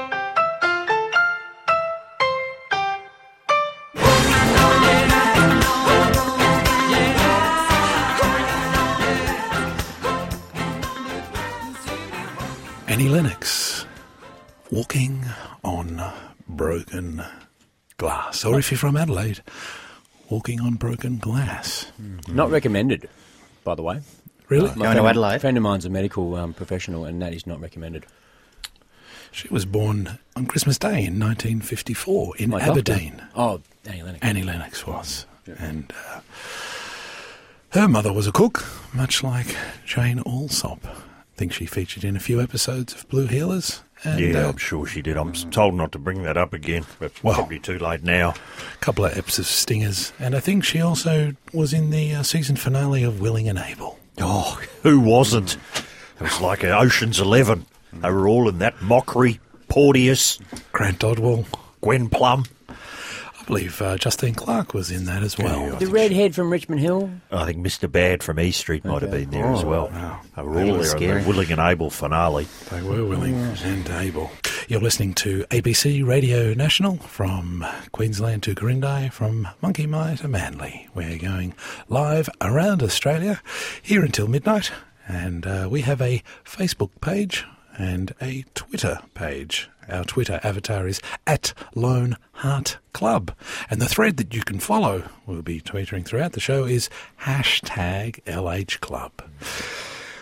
Annie Lennox, Walking on Broken Glass. Or if you're from Adelaide, Walking on Broken Glass. Not recommended, by the way. Really? Going to Adelaide? A friend of mine's a medical professional, and that is not recommended. She was born on Christmas Day in 1954 in My doctor. Aberdeen. Oh, Annie Lennox. Annie Lennox was. And her mother was a cook, much like Jane Alsop. I think she featured in a few episodes of Blue Heelers. And, Yeah, I'm sure she did. I'm told not to bring that up again, but Well. probably too late now. a couple of episodes of Stingers. And I think she also was in the season finale of Willing and Able. Oh, who wasn't? It was like Ocean's 11. They were all in that. Mockery, Porteous, Grant Dodwell. Gwen Plum. I believe Justine Clark was in that as well. The redhead from Richmond Hill. I think Mr. Bad from E Street might have been there as well. They were all That was there in scary. the Willing and Able finale. They were willing and able. You're listening to ABC Radio National from Queensland to Corindai, from Monkey Mia to Manly. We're going live around Australia here until midnight, and we have a Facebook page and a Twitter page. Our Twitter avatar is @LoneHeartClub. And the thread that you can follow, we'll be tweeting throughout the show, is #LHClub.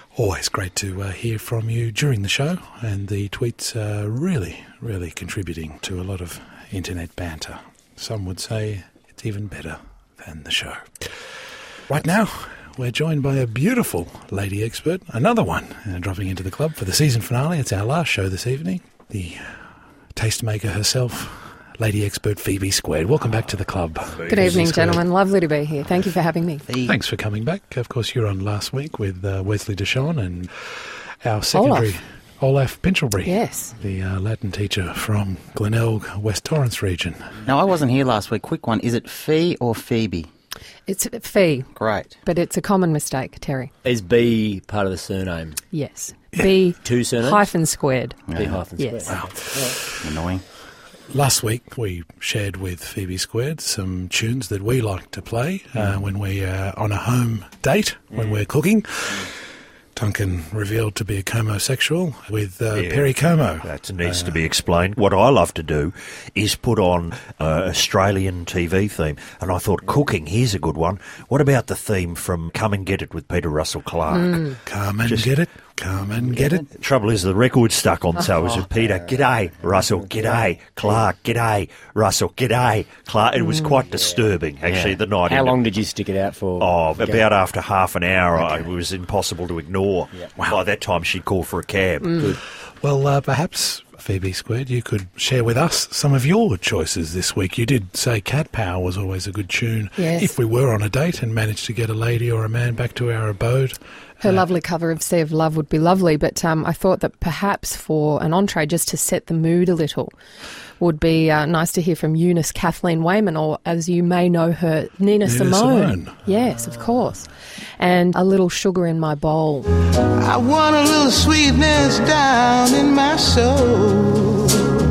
Always great to hear from you during the show, and the tweets are really, really contributing to a lot of internet banter. Some would say it's even better than the show. Right now, we're joined by a beautiful lady expert, another one, dropping into the club for the season finale. It's our last show this evening. The tastemaker herself, lady expert Phoebe Squared. Welcome back to the club. Good evening, gentlemen. Lovely to be here. Thank you for having me. Thanks for coming back. Of course, you were on last week with Wesley Deshawn and our secondary Olaf Pinchelbury. Yes. The Latin teacher from Glenelg, West Torrens region. Now, I wasn't here last week. Quick one. Is it Fee or Phoebe? It's Fee. Great. But it's a common mistake, Terry. Is B part of the surname? Yes. B Two surnames? hyphen squared. B hyphen Yes. squared. Wow. Annoying. Last week, we shared with Phoebe Squared some tunes that we like to play when we are on a home date, when we're cooking. Duncan revealed to be a homosexual with Perry Como. That needs to be explained. What I love to do is put on Australian TV theme. And I thought, cooking, here's a good one. What about the theme from Come and Get It with Peter Russell Clark? Come and get it. Come and get it. The trouble is the record's stuck on, so it was Peter, g'day, Russell, g'day, Clark, g'day, Russell, g'day, Clark. It was quite disturbing, actually, the night. How long did you stick it out for? Oh, about after half an hour. It was impossible to ignore. Yeah. Wow. By that time, she'd call for a cab. Good. Well, perhaps, Phoebe Squared, you could share with us some of your choices this week. You did say Cat Power was always a good tune. Yes. If we were on a date and managed to get a lady or a man back to our abode. Her lovely cover of Sea of Love would be lovely, but I thought that perhaps for an entree, just to set the mood a little, would be nice to hear from Eunice Kathleen Wayman, or as you may know her, Nina Simone. Yes, of course. And A Little Sugar in My Bowl. I want a little sweetness down in my soul.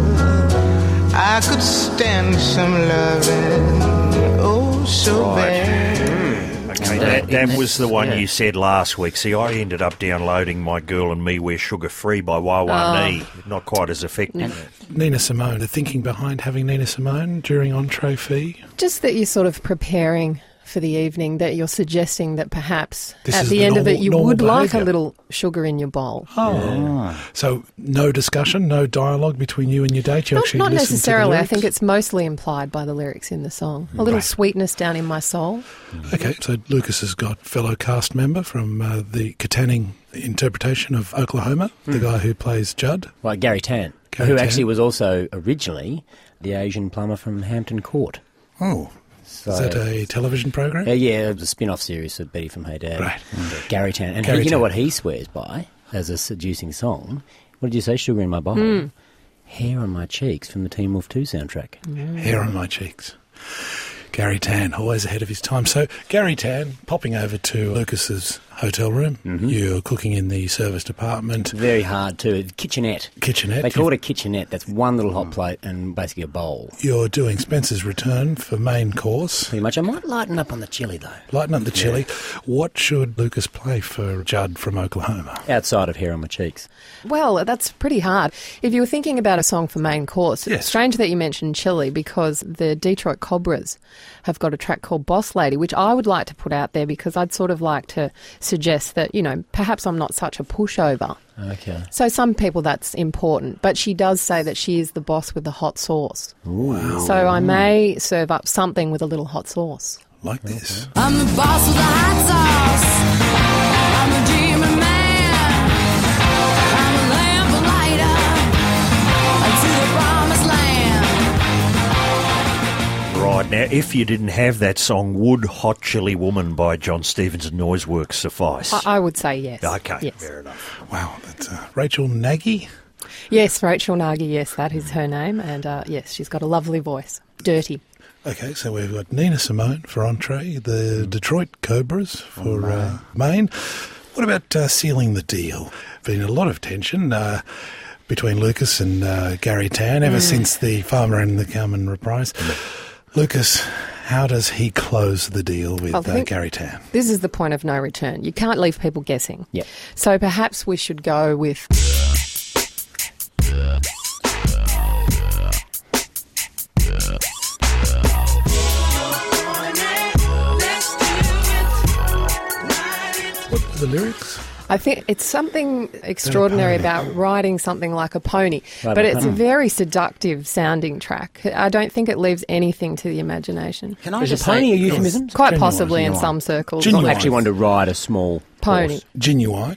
I could stand some loving, oh so bad. Okay, that was the one you said last week. See, I ended up downloading My Girl and Me We're Sugar Free by Wawa Nee. Not quite as effective. Nina Simone, the thinking behind having Nina Simone during entree fee? Just that you're sort of preparing for the evening, that you're suggesting that perhaps This at is the the end of it normal- you normal would like a behaviour. little sugar in your bowl. So no discussion, no dialogue between you and your date? You actually Not listen to the necessarily. I lyrics? think it's mostly implied by the lyrics in the song. A little Right. sweetness down in my soul. Okay, so Lucas has got fellow cast member from the Katanning interpretation of Oklahoma, the guy who plays Judd. Right, Gary Tan, Gary who Tan. actually was also originally the Asian plumber from Hampton Court. Oh, So, is that a television program? yeah, it was a spin-off series of Betty from Hey Dad. Right. Gary Tan. And Gary you know Tan. what he swears by as a seducing song? What did you say? Sugar in my bowl. Hair on my cheeks from the Teen Wolf 2 soundtrack. Hair on my cheeks. Gary Tan, always ahead of his time. So, Gary Tan, popping over to Lucas's hotel room. You're cooking in the service department. Very hard too. Kitchenette. Kitchenette. They call it a kitchenette. That's one little hot plate and basically a bowl. You're doing Spencer's Return for main course. Pretty much. I might lighten up on the chili though. Lighten up the chili. What should Lucas play for Judd from Oklahoma? Outside of Hair on my cheeks. Well, that's pretty hard. If you were thinking about a song for main course, Yes. it's strange that you mentioned chili, because the Detroit Cobras have got a track called Boss Lady, which I would like to put out there, because I'd sort of like to suggest that, you know, perhaps I'm not such a pushover. Okay. So some people that's important, but she does say that she is the boss with the hot sauce. Wow. So I may serve up something with a little hot sauce. Like this. I'm the boss with the hot sauce. I'm a dreaming man. I'm a lamp lighter to the promised land. Right, now, if you didn't have that song, would Hot Chili Woman by John Stevens and Noiseworks suffice? I would say yes. Okay, Yes. fair enough. Wow, that's Rachel Nagy. Yes, Rachel Nagy, yes, that is her name. And yes, she's got a lovely voice. Dirty. Okay, so we've got Nina Simone for entree, the Detroit Cobras for main. What about sealing the deal? Been a lot of tension between Lucas and Gary Tan ever since the Farmer and the Carmen reprise. Lucas, how does he close the deal with I think Gary Tan? This is the point of no return. You can't leave people guessing. Yeah. So perhaps we should go with... What are the lyrics? I think it's something extraordinary about riding something like a pony, but it's a very seductive sounding track. I don't think it leaves anything to the imagination. Can I Is just a pony say, a euphemism? Quite possibly in some circles. I actually want to ride a small Pony. horse. Ginuwine,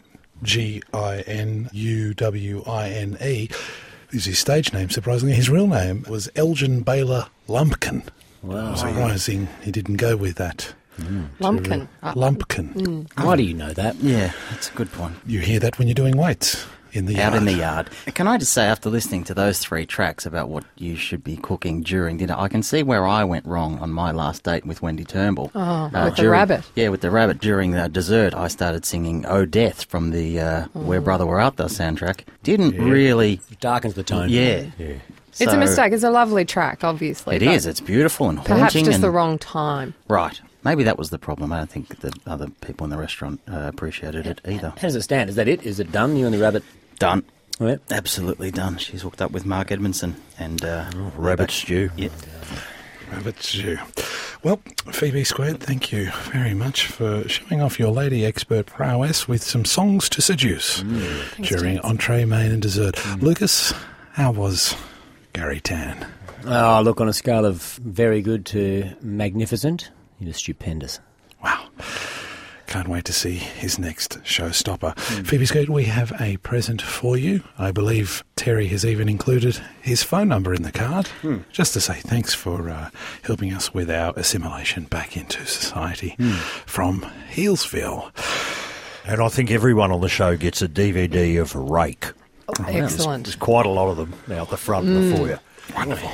Ginuwine, is his stage name, surprisingly. His real name was Elgin Baylor Lumpkin. Wow. Surprising he didn't go with that. Lumpkin. Lumpkin. Why do you know that? Yeah, that's a good point. You hear that when you're doing weights in the yard. Out in the yard. Can I just say, after listening to those 3 tracks about what you should be cooking during dinner, I can see where I went wrong on my last date with Wendy Turnbull. With the rabbit. Yeah, with the rabbit. During the dessert, I started singing Oh Death from the Where Brother Where Art Thou soundtrack. Didn't really... It darkens the tone. Yeah. It's a mistake. It's a lovely track, obviously. It is. It's beautiful and haunting. Perhaps just and, the wrong time. Right. Maybe that was the problem. I don't think the other people in the restaurant appreciated it either. How does it stand? Is that it? Is it done? You and the rabbit? Done. Oh, yeah. Absolutely done. She's hooked up with Mark Edmondson and Rabbit stew. Yeah. Rabbit stew. Well, Phoebe Squared, thank you very much for showing off your lady expert prowess with some songs to seduce during entree, main and dessert. Lucas, how was Gary Tan? Oh, look, on a scale of very good to magnificent, he was stupendous. Wow. Can't wait to see his next showstopper. Phoebe Squared, we have a present for you. I believe Terry has even included his phone number in the card, just to say thanks for helping us with our assimilation back into society from Healesville. And I think everyone on the show gets a DVD of Rake. Excellent. There's quite a lot of them out the front and the foyer. Wonderful.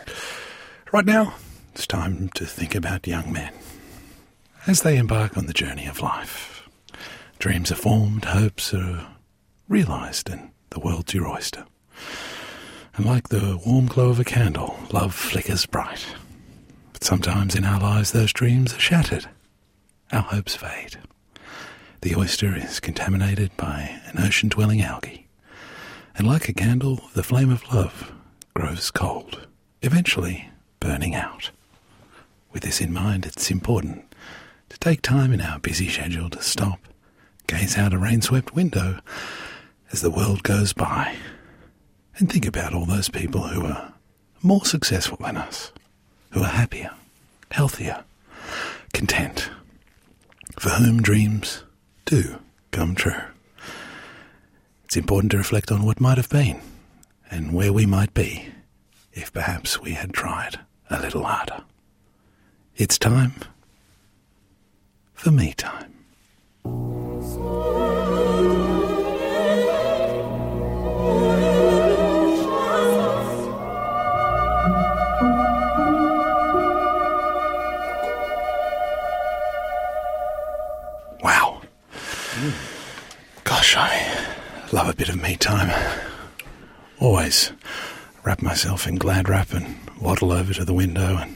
Right now, it's time to think about young men as they embark on the journey of life. Dreams are formed, hopes are realised, and the world's your oyster. And like the warm glow of a candle, love flickers bright. But sometimes in our lives those dreams are shattered. Our hopes fade. The oyster is contaminated by an ocean-dwelling algae. And like a candle, the flame of love grows cold, eventually burning out. With this in mind, it's important to take time in our busy schedule to stop, gaze out a rain-swept window as the world goes by, and think about all those people who are more successful than us, who are happier, healthier, content, for whom dreams do come true. It's important to reflect on what might have been and where we might be if perhaps we had tried a little harder. It's time for me time. Wow. Gosh, I love a bit of me time. Always wrap myself in glad wrap and waddle over to the window and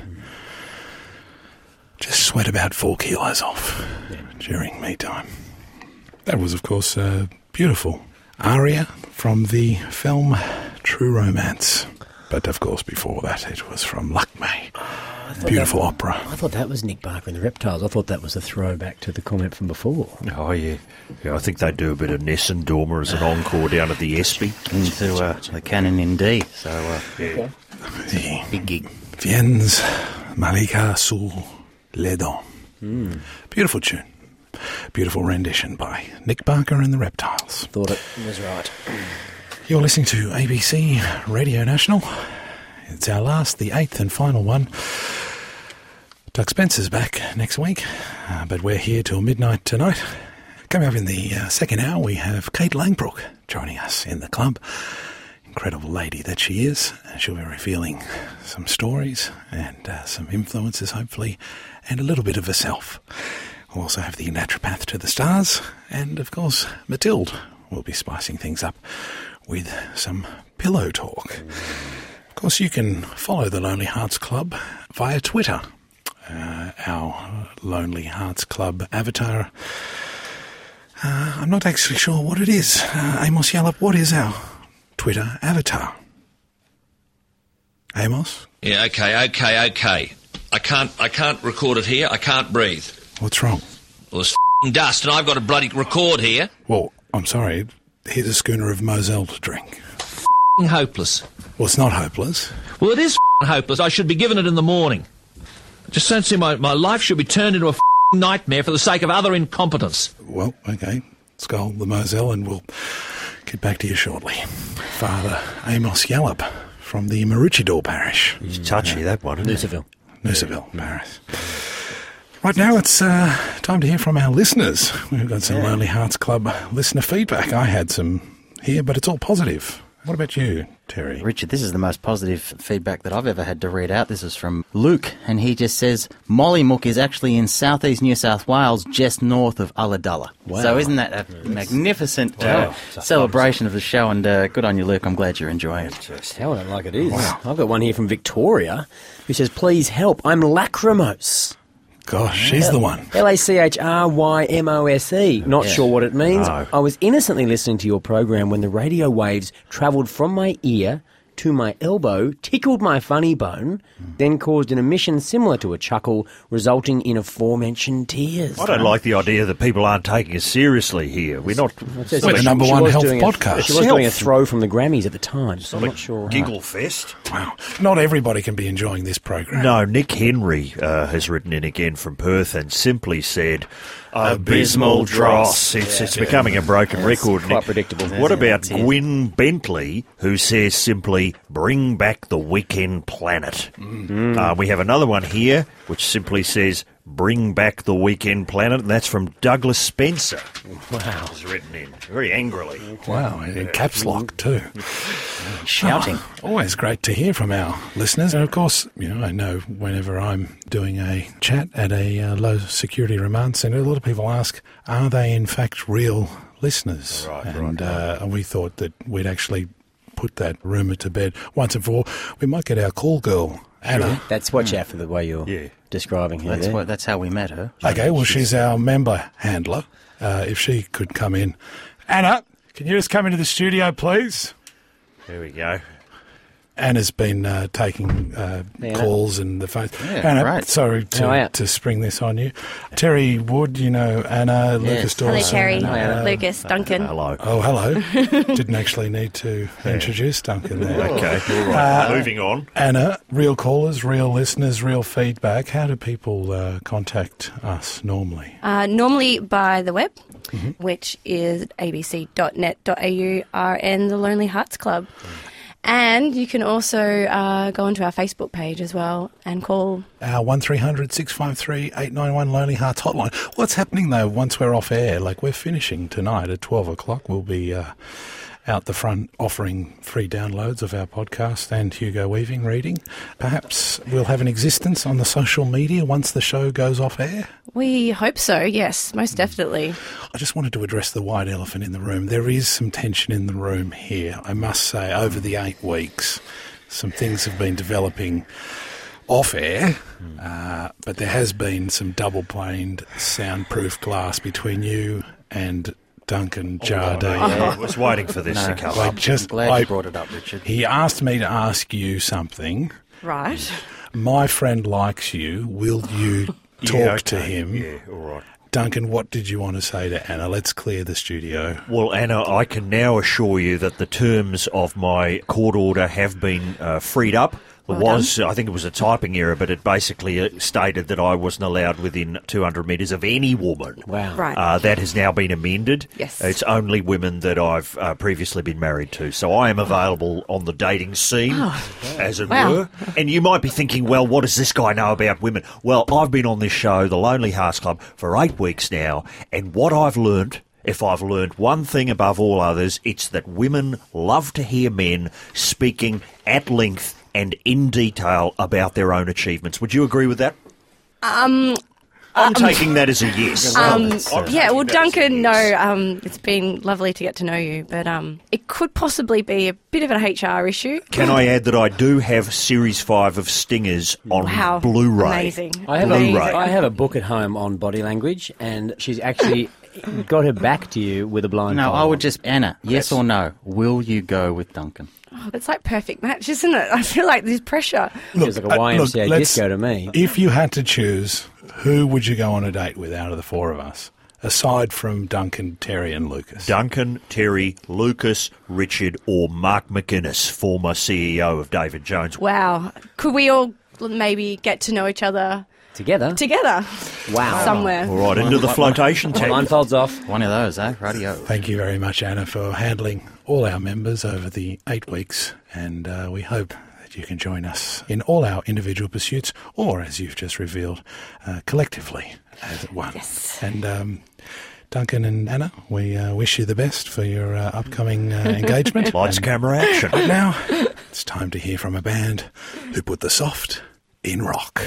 just sweat about 4 kilos off during me time. That was, of course, a beautiful aria from the film True Romance. But, of course, before that it was from Lakme. Beautiful opera. I thought that was Nick Barker and the Reptiles. I thought that was a throwback to the comment from before. Oh, yeah. I think they do a bit of Ness and Dormer as an encore down at the Espy. Into the Canon in D. So, yeah. The big gig. Viens Malika Sul Ledon. Beautiful tune. Beautiful rendition by Nick Barker and the Reptiles. Thought it was right. You're listening to ABC Radio National. It's our last, the 8th and final one. Doug Spencer's back next week, but we're here till midnight tonight. Coming up in the second hour, we have Kate Langbrook joining us in the club. Incredible lady that she is. She'll be revealing some stories and some influences, hopefully, and a little bit of herself. We'll also have the naturopath to the stars, and, of course, Matilde will be spicing things up with some pillow talk. Of course, you can follow the Lonely Hearts Club via Twitter. Our Lonely Hearts Club avatar. I'm not actually sure what it is. Amos Yallop, what is our Twitter avatar? Amos? Yeah, okay. I can't record it here. I can't breathe. What's wrong? Well, there's dust, and I've got to bloody record here. Well, I'm sorry, here's a schooner of Moselle to drink. Hopeless. Well, it's not hopeless. Well, it is hopeless. I should be given it in the morning. Just don't see my life should be turned into a nightmare for the sake of other incompetence. Well, okay. Skull the Moselle and we'll get back to you shortly. Father Amos Yallop from the Maroochydore parish. It's touchy, that one, isn't it? Noosaville parish. Right now it's time to hear from our listeners. We've got some Lonely Hearts Club listener feedback. I had some here, but it's all positive. What about you, Terry? Richard, this is the most positive feedback that I've ever had to read out. This is from Luke, and he just says, Mollymook is actually in southeast New South Wales, just north of Ulladulla. Wow. So isn't that a magnificent celebration of the show? And good on you, Luke. I'm glad you're enjoying it. Tell it like it is. Wow. I've got one here from Victoria who says, please help, I'm lachrymose. Gosh, she's the one. Lachrymose. Not sure what it means. No. I was innocently listening to your program when the radio waves travelled from my ear to my elbow, tickled my funny bone, then caused an emission similar to a chuckle, resulting in aforementioned tears. I don't like the idea that people aren't taking us seriously here. We're not... We're the number one health podcast. She was doing a throw from the Grammys at the time, so I'm not sure. Giggle fest. Wow. Not everybody can be enjoying this program. No, Nick Henry has written in again from Perth and simply said... Abysmal dross. It's becoming a broken record. Quite predictable. What about Gwyn Bentley, who says simply, bring back the weekend planet? We have another one here, which simply says, bring back the weekend planet, and that's from Douglas Spencer. Wow. It's written in very angrily. Wow, in caps lock too. Shouting. Always great to hear from our listeners. And of course, I know whenever I'm doing a chat at a low security remand centre, a lot of people ask, are they in fact real listeners? And we thought that we'd actually put that rumour to bed once and for all. We might get our call girl, Anna. That's watch out for the way you're describing her. That's how we met her. Okay, well, she's our member handler. If she could come in. Anna, can you just come into the studio, please? There we go. Anna's been taking calls and the phone. Yeah, Anna, right. sorry to spring this on you. Terry Wood, Anna, Lucas Dawson. Hello, Terry. Lucas, Duncan. Hello. Oh, hello. Didn't actually need to introduce Duncan there. Okay, all right. Moving on. Anna, real callers, real listeners, real feedback. How do people contact us normally? Normally by the web, which is abc.net.au, and the Lonely Hearts Club. And you can also go onto our Facebook page as well and call our 1300 653 891 Lonely Hearts hotline. What's happening though once we're off air? Like we're finishing tonight at 12 o'clock. We'll be out the front offering free downloads of our podcast and Hugo Weaving reading. Perhaps we'll have an existence on the social media once the show goes off air? We hope so, yes, most definitely. I just wanted to address the white elephant in the room. There is some tension in the room here, I must say. Over the 8 weeks, some things have been developing off air, but there has been some double-planed soundproof glass between you and Duncan Jardine. I was waiting for this to come up. I'm glad you brought it up, Richard. He asked me to ask you something. Right. My friend likes you. Will you talk to him? Yeah, all right. Duncan, what did you want to say to Anna? Let's clear the studio. Well, Anna, I can now assure you that the terms of my court order have been freed up. I think it was a typing error, but it basically stated that I wasn't allowed within 200 metres of any woman. Wow. Right. That has now been amended. Yes. It's only women that I've previously been married to. So I am available on the dating scene, as it were. And you might be thinking, well, what does this guy know about women? Well, I've been on this show, The Lonely Hearts Club, for 8 weeks now, and what I've learnt, if I've learnt one thing above all others, it's that women love to hear men speaking at length and in detail about their own achievements. Would you agree with that? I'm taking that as a yes. Duncan, it's been lovely to get to know you, but it could possibly be a bit of an HR issue. Can I add that I do have Series 5 of Stingers on Blu-ray? Amazing. I have a book at home on body language, and she's actually got her back to you with a blind No, fold. I would just, Anna, yes or no, will you go with Duncan? Oh, it's like perfect match, isn't it? I feel like there's pressure. Feels like a YMCA disco to me. If you had to choose, who would you go on a date with out of the four of us? aside from Duncan, Terry and Lucas? Duncan, Terry, Lucas, Richard or Mark McInnes, former CEO of David Jones. Wow. Could we all maybe get to know each other Together? Wow. Somewhere. All right, into the flotation tank. Blindfolds off. One of those, eh? Radio. Thank you very much, Anna, for handling all our members over the 8 weeks, and we hope that you can join us in all our individual pursuits, or, as you've just revealed, collectively as one. Yes. And Duncan and Anna, we wish you the best for your upcoming engagement. Lights, camera, action. But now, it's time to hear from a band who put the soft in rock.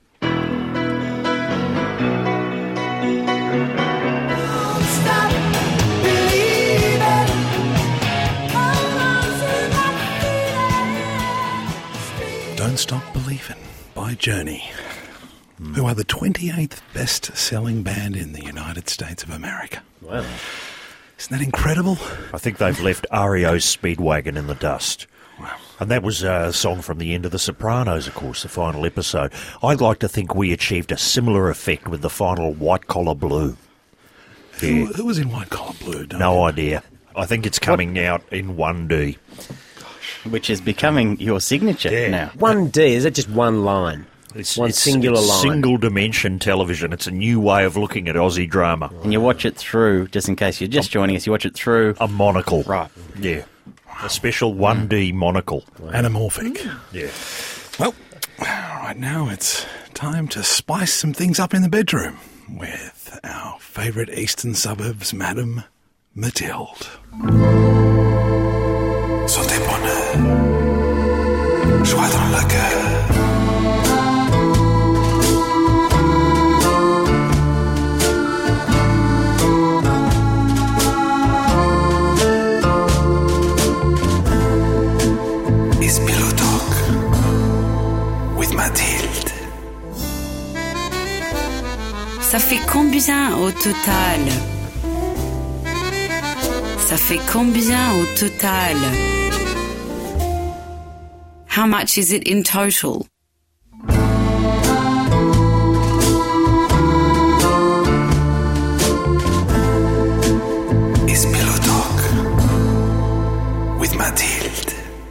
Don't Stop Believin' by Journey, who are the 28th best-selling band in the United States of America. Wow. Isn't that incredible? I think they've left REO's Speedwagon in the dust. Wow. And that was a song from the end of The Sopranos, of course, the final episode. I'd like to think we achieved a similar effect with the final White Collar Blue. Yeah. Who was in White Collar Blue? No idea. I think it's coming out in 1D. Which is becoming your signature now. 1D, is it just one line? It's singular line. Single dimension television. It's a new way of looking at Aussie drama. And you watch it through, just in case you're just joining us, you watch it through a monocle. Right. Yeah. A special 1D monocle. Anamorphic. Yeah. Well, right now it's time to spice some things up in the bedroom with our favourite eastern suburbs, Madame Mathilde. Sentez bonheur, joie dans le cœur. It's Pillow Talk with Mathilde. Ça fait combien au total? Ça fait combien au total? How much is it in total? It's Pillow Talk with Mathilde.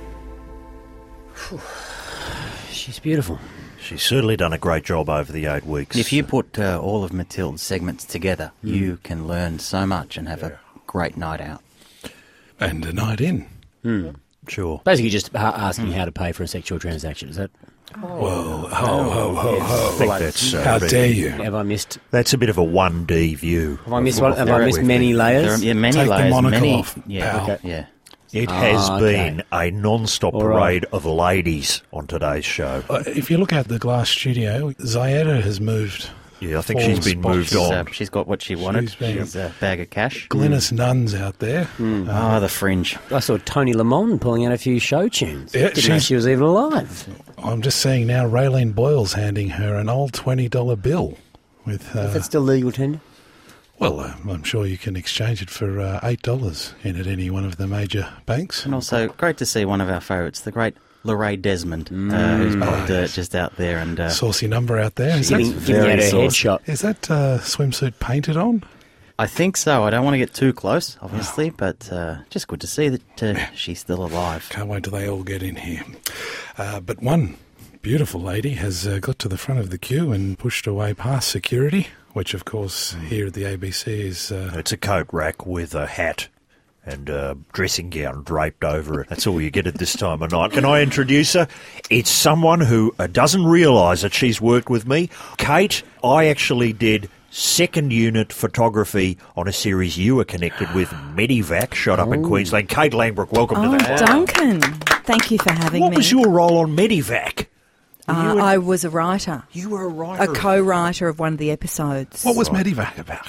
She's beautiful. She's certainly done a great job over the 8 weeks. If you put all of Mathilde's segments together, you can learn so much and have a great night out. And a night in. Sure. Basically just asking how to pay for a sexual transaction, is that? Whoa, ho. I think that's... How dare you? Have I missed... That's a bit of a 1D view. Have I missed many layers? There are many Take layers. the monocle many, off, pal. Okay. Yeah. It has been a non-stop parade of ladies on today's show. If you look at the glass studio, Zayeda has moved. Yeah, I think she's been moved on. She's got what she wanted. She's a bag of cash. Glynis Nunn's out there. The fringe. I saw Tony Lamont pulling out a few show tunes. Yeah, Didn't know she was even alive. I'm just seeing now Raylene Boyle's handing her an old $20 bill. With, Is that still legal tender? Well, I'm sure you can exchange it for $8 in at any one of the major banks. And also, great to see one of our favourites, the great Lorraine Desmond, who's popped just out there. And saucy number out there. Is giving out a headshot. Is that swimsuit painted on? I think so. I don't want to get too close, obviously, but just good to see that she's still alive. Can't wait till they all get in here. But one beautiful lady has got to the front of the queue and pushed away past security, which, of course, here at the ABC is... It's a coat rack with a hat and a dressing gown draped over it. That's all you get at this time of night. Can I introduce her? It's someone who doesn't realise that she's worked with me. Kate, I actually did second unit photography on a series you were connected with, Medivac, shot up in Queensland. Kate Langbrook, welcome to that. Duncan, thank you for having me. What was your role on Medivac? I was a writer. You were a writer? A co-writer of one of the episodes. What was Medivac about?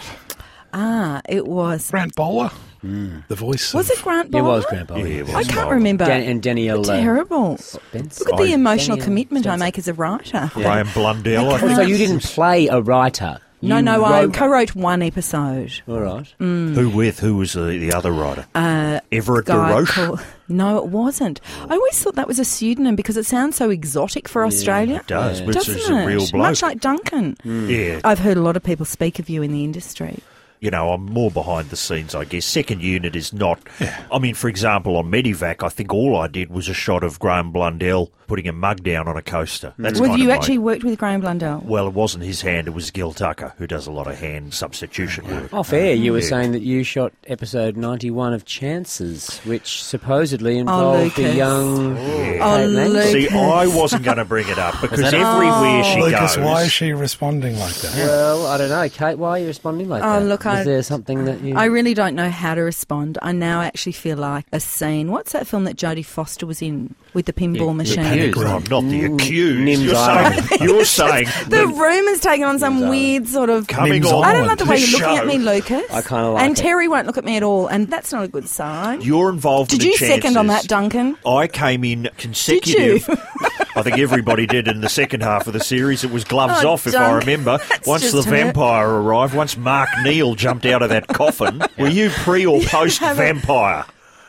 It was... Grant Bowler? The voice Was of... it Grant Bowler? It was Grant Bowler. Yeah, it was I can't Bowler. remember. And Danielle... Terrible. Benson. Look at the emotional Danielle commitment Benson. I make as a writer. Graham Blundell, I think. So you didn't play a writer? No, I co-wrote one episode. All right. Who with? Who was the other writer? Everett Guy DeRoche? No, it wasn't. I always thought that was a pseudonym because it sounds so exotic for Australia. It does, but Doesn't it's it? a real bloke. Much like Duncan. Yeah. I've heard a lot of people speak of you in the industry. I'm more behind the scenes, I guess. Second unit is not... I mean, for example, on Medivac, I think all I did was a shot of Graham Blundell putting a mug down on a coaster. That's Well, kind you of actually worked with Graham Blundell. Well, it wasn't his hand, it was Gil Tucker, who does a lot of hand substitution work. Off air, you were Yeah. saying that you shot episode 91 of Chances, which supposedly involved the Lucas. young... Kate Lang. See, I wasn't going to bring it up because everywhere she Lucas, goes... why is she responding like that? Well, I don't know. Kate, why are you responding like that? Look, Is there something that you... I really don't know how to respond. I now actually feel like a scene. What's that film that Jodie Foster was in with the pinball machine? Oh, not the accused. Nim's You're saying The room has taken on some weird sort of... Coming I on don't like the way this you're looking show. at me, Lucas. I kind of like And it. Terry won't look at me at all, and that's not a good sign. You're involved Did in you the chances. second on that, Duncan? I came in consecutive. Did I think everybody did in the second half of the series. It was gloves Oh, off, if I Dunk, remember. that's Once just the hurt. vampire arrived, once Mark Neal jumped out of that coffin, were you pre or post vampire?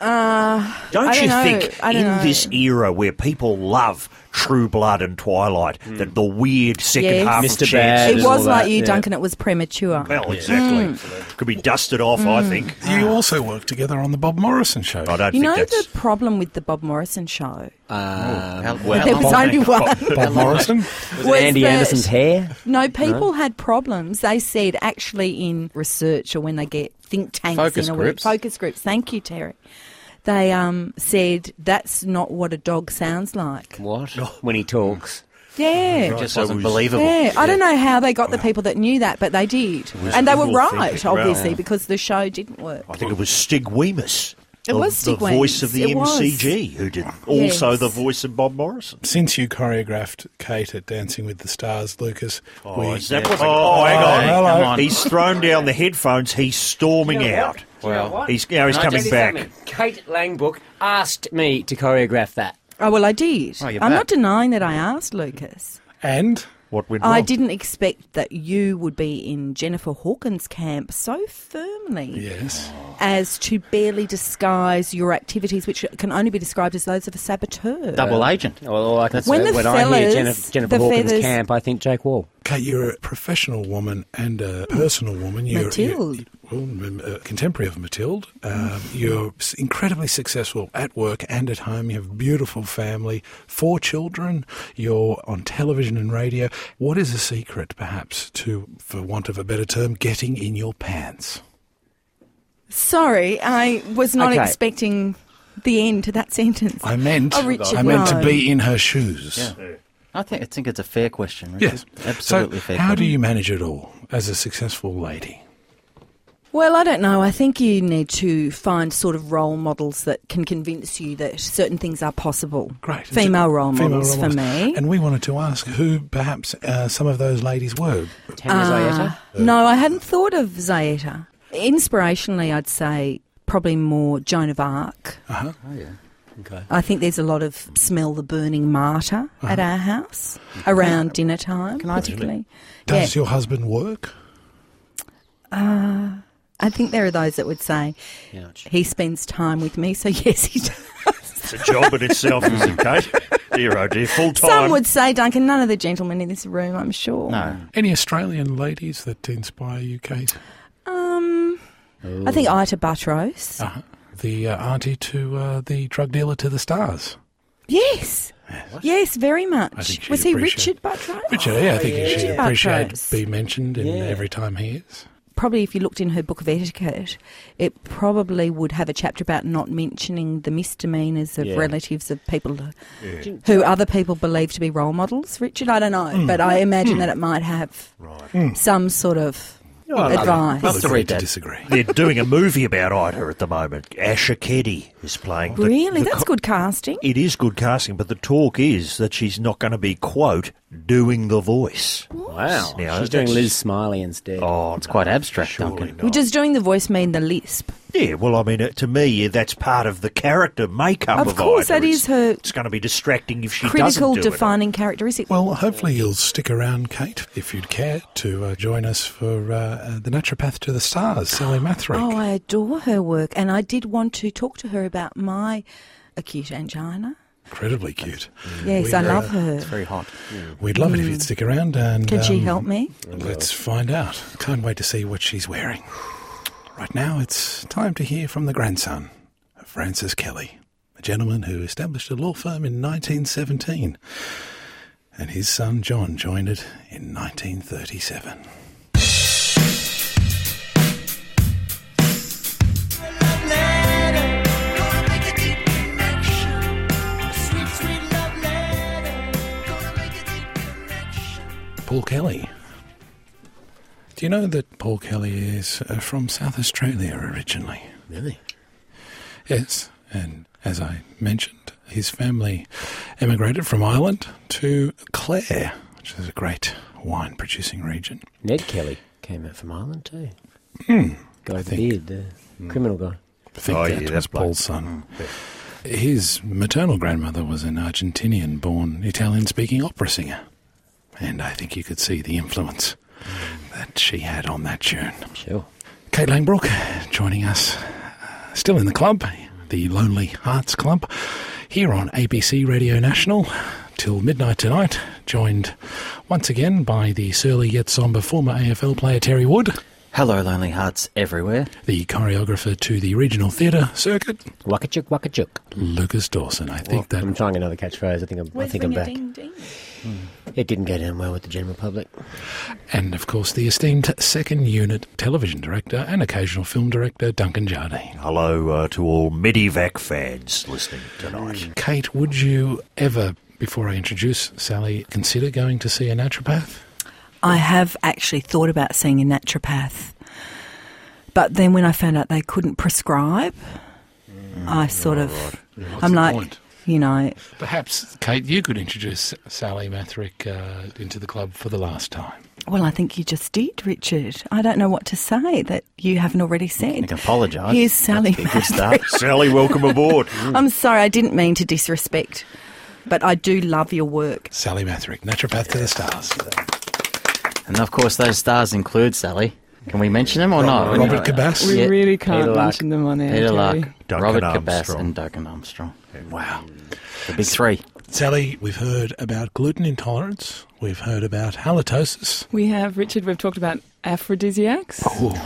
Don't you think I don't know. this era where people love True Blood and Twilight, that the weird second Yes. half Mr. of Bad It Chances... was like you, Duncan. It was premature. Well, exactly. Could be dusted off, I think. You also worked together on the Bob Morrison show. I don't You think know that's... the problem with the Bob Morrison show? well, There was only one. Bob Morrison? Was it Andy that- Anderson's hair? No, people had problems. They said actually in research or when they get think tanks Focus in a groups. focus groups. Thank you, Terry. They said that's not what a dog sounds like. What? When he talks. Yeah. Just wasn't believable. Yeah, I don't know how they got the people that knew that, but they did. was And they were people right, thinking, obviously, well. because the show didn't work. I think it was Stig Wemyss. It was Stig the voice Wemyss. of the It was. MCG, who did also Yes. the voice of Bob Morrison. Since you choreographed Kate at Dancing with the Stars, Lucas, Is that what hang on. hello. Come on. He's thrown down the headphones. He's storming out. Well, He's coming back. Kate Langbrook asked me to choreograph that. Oh, well, I did. Oh, you're I'm back. not denying that I asked, Lucas. And What went I wrong? didn't expect that you would be in Jennifer Hawkins' camp so firmly yes, as to barely disguise your activities, which can only be described as those of a saboteur. double agent. Well, I can When say the when I hear fellas- Jennifer the Hawkins' feathers- camp, I think Jake Wall. Kate, you're a professional woman and a personal woman. Mathilde. A contemporary of Mathilde. You're incredibly successful at work and at home. You have a beautiful family, 4 children. You're on television and radio. What is the secret, perhaps, to, for want of a better term, getting in your pants? Sorry, I was not Okay. expecting the end to that sentence. I meant, Oh, Richard, I meant no. to be in her shoes. Yeah. I think it's a fair question. Richard. Yes, Absolutely so fair how question. do you manage it all as a successful lady? Well, I don't know. I think you need to find sort of role models that can convince you that certain things are possible. Great. Female role Female models role for models. me. And we wanted to ask who perhaps some of those ladies were. Tanya Zayeta? No, I hadn't thought of Zayeta. Inspirationally, I'd say probably more Joan of Arc. Uh-huh. Oh, yeah. Okay. I think there's a lot of smell the burning martyr at our house around dinner time, particularly. Does your husband work? I think there are those that would say he spends time with me, so yes, he does. It's a job in itself, isn't it, Kate? Dear, oh dear, full time. Some would say, Duncan, none of the gentlemen in this room, I'm sure. No. Any Australian ladies that inspire you, Kate? I think Ita Buttrose. The auntie to the drug dealer to the stars. Yes. Yes, very much. I think she'd Was he appreciate- Richard Buttrose? Richard, yeah, I think he should Richard appreciate Buttrose. be mentioned in every time he is. Probably if you looked in her book of etiquette, it probably would have a chapter about not mentioning the misdemeanours of relatives of people who other people believe to be role models. Richard, I don't know, but I imagine that it might have some sort of advice. I'll agree to disagree. They're doing a movie about Ida at the moment. Asher Keddy is playing. Really? That's good casting. It is good casting, but the talk is that she's not going to be, quote, doing the voice. Wow. Now, She's doing that's- Liz Smiley instead. Oh, It's quite abstract, surely Duncan. not. Does doing the voice mean the lisp? Yeah, well, I mean, to me, that's part of the character makeup of Of course, Ida. that is her It's going to be distracting if she critical doesn't do defining characteristic. Well, hopefully you'll stick around, Kate, if you'd care to join us for the Naturopath to the Stars, Sally Mathrick. Oh, I adore her work, and I did want to talk to her about my acute angina. Incredibly cute. Yes, I love her. It's very hot. We'd love it if you'd stick around and Can she help me? let's find out. Can't wait to see what she's wearing. Right now, it's time to hear from the grandson of Francis Kelly, a gentleman who established a law firm in 1917, and his son John joined it in 1937. Paul Kelly. Do you know that Paul Kelly is from South Australia originally? Really? Yes, and as I mentioned, his family emigrated from Ireland to Clare, which is a great wine-producing region. Ned Kelly came out from Ireland too. Guy with the beard, the criminal guy. I think that's Paul's son. His maternal grandmother was an Argentinian-born Italian-speaking opera singer. And I think you could see the influence that she had on that tune. Sure. Kate Langbrook joining us, still in the club, the Lonely Hearts Club, here on ABC Radio National till midnight tonight, joined once again by the surly yet sombre former AFL player Terry Wood. Hello, Lonely Hearts everywhere. The choreographer to the regional theatre circuit. Wakachuk, wakachuk. Lucas Dawson. I think I'm trying another catchphrase. I think I'm back. Ding, ding. It didn't go down well with the general public. And, of course, the esteemed second unit television director and occasional film director, Duncan Jardine. Hello to all Medivac fans listening tonight. Kate, would you ever, before I introduce Sally, consider going to see a naturopath? I have actually thought about seeing a naturopath, but then when I found out they couldn't prescribe, I sort of, I'm like, point? You know. Perhaps, Kate, you could introduce Sally Matherick into the club for the last time. Well, I think you just did, Richard. I don't know what to say that you haven't already said. You can apologise. Here's Sally Good Sally, welcome aboard. I'm sorry, I didn't mean to disrespect, but I do love your work. Sally Matherick, naturopath to the stars. And of course, those stars include Sally. Can we mention them or not? Robert Cabas. We really can't mention them on air. Peter Luck, Robert Armstrong. Cabas, and Duncan Armstrong. Wow. The big three. Sally, we've heard about gluten intolerance. We've heard about halitosis. We have, Richard, we've talked about aphrodisiacs.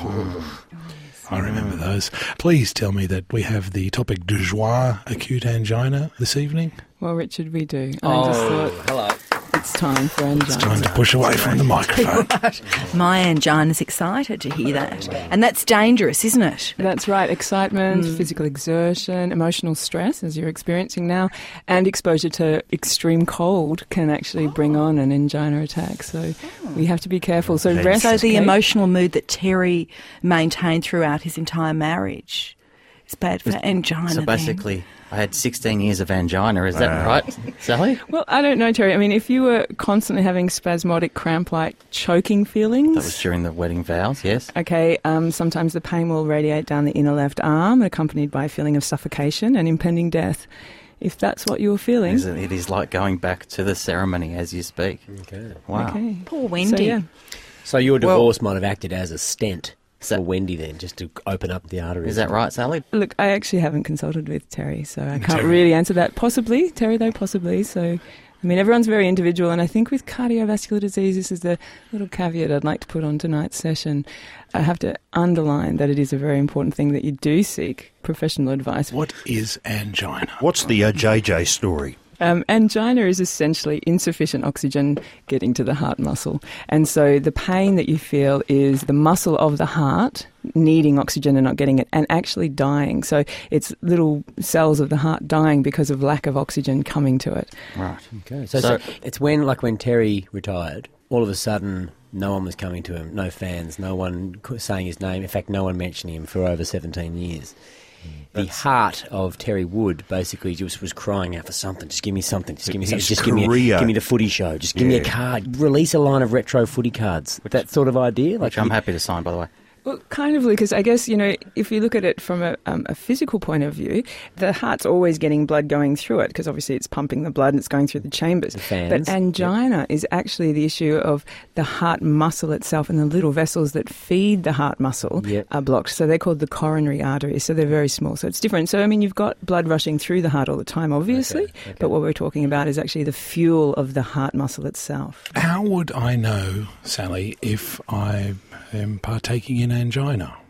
I remember those. Please tell me that we have the topic du jour, acute angina, this evening. Well, Richard, we do. I just thought hello. It's time for angina. It's time to push away from the microphone. My angina's excited to hear that. And that's dangerous, isn't it? That's right. Excitement, physical exertion, emotional stress, as you're experiencing now, and exposure to extreme cold can actually bring on an angina attack. So we have to be careful. So rest. So the emotional mood that Terry maintained throughout his entire marriage is bad for angina. So basically, I had 16 years of angina. Is that right, Sally? Well, I don't know, Terry. I mean, if you were constantly having spasmodic, cramp-like choking feelings... That was during the wedding vows, yes. Okay, sometimes the pain will radiate down the inner left arm, accompanied by a feeling of suffocation and impending death. If that's what you're feeling... It is like going back to the ceremony as you speak. Okay. Wow. Okay. Poor Wendy. So your divorce might have acted as a stent for Wendy then, just to open up the arteries. Is that right, Sally? Look, I actually haven't consulted with Terry, so I can't really answer that. Possibly, Terry, though, possibly. So, I mean, everyone's very individual, and I think with cardiovascular disease, this is the little caveat I'd like to put on tonight's session. I have to underline that it is a very important thing that you do seek professional advice. What is angina? What's the JJ story? Angina is essentially insufficient oxygen getting to the heart muscle. And so the pain that you feel is the muscle of the heart needing oxygen and not getting it and actually dying. So it's little cells of the heart dying because of lack of oxygen coming to it. Right. Okay. So it's when Terry retired, all of a sudden no one was coming to him, no fans, no one saying his name. In fact, no one mentioning him for over 17 years. The heart of Terry Wood basically just was crying out for something. Just give me something. Just give me something. Just give me the footy show. Just give me a card. Release a line of retro footy cards. That sort of idea. Which I'm happy to sign, by the way. Well, kind of, because I guess, you know, if you look at it from a physical point of view, the heart's always getting blood going through it because obviously it's pumping the blood and it's going through the chambers. But angina is actually the issue of the heart muscle itself, and the little vessels that feed the heart muscle are blocked. So they're called the coronary arteries. So they're very small. So it's different. So, I mean, you've got blood rushing through the heart all the time, obviously. Okay. But what we're talking about is actually the fuel of the heart muscle itself. How would I know, Sally, if I am partaking in angina?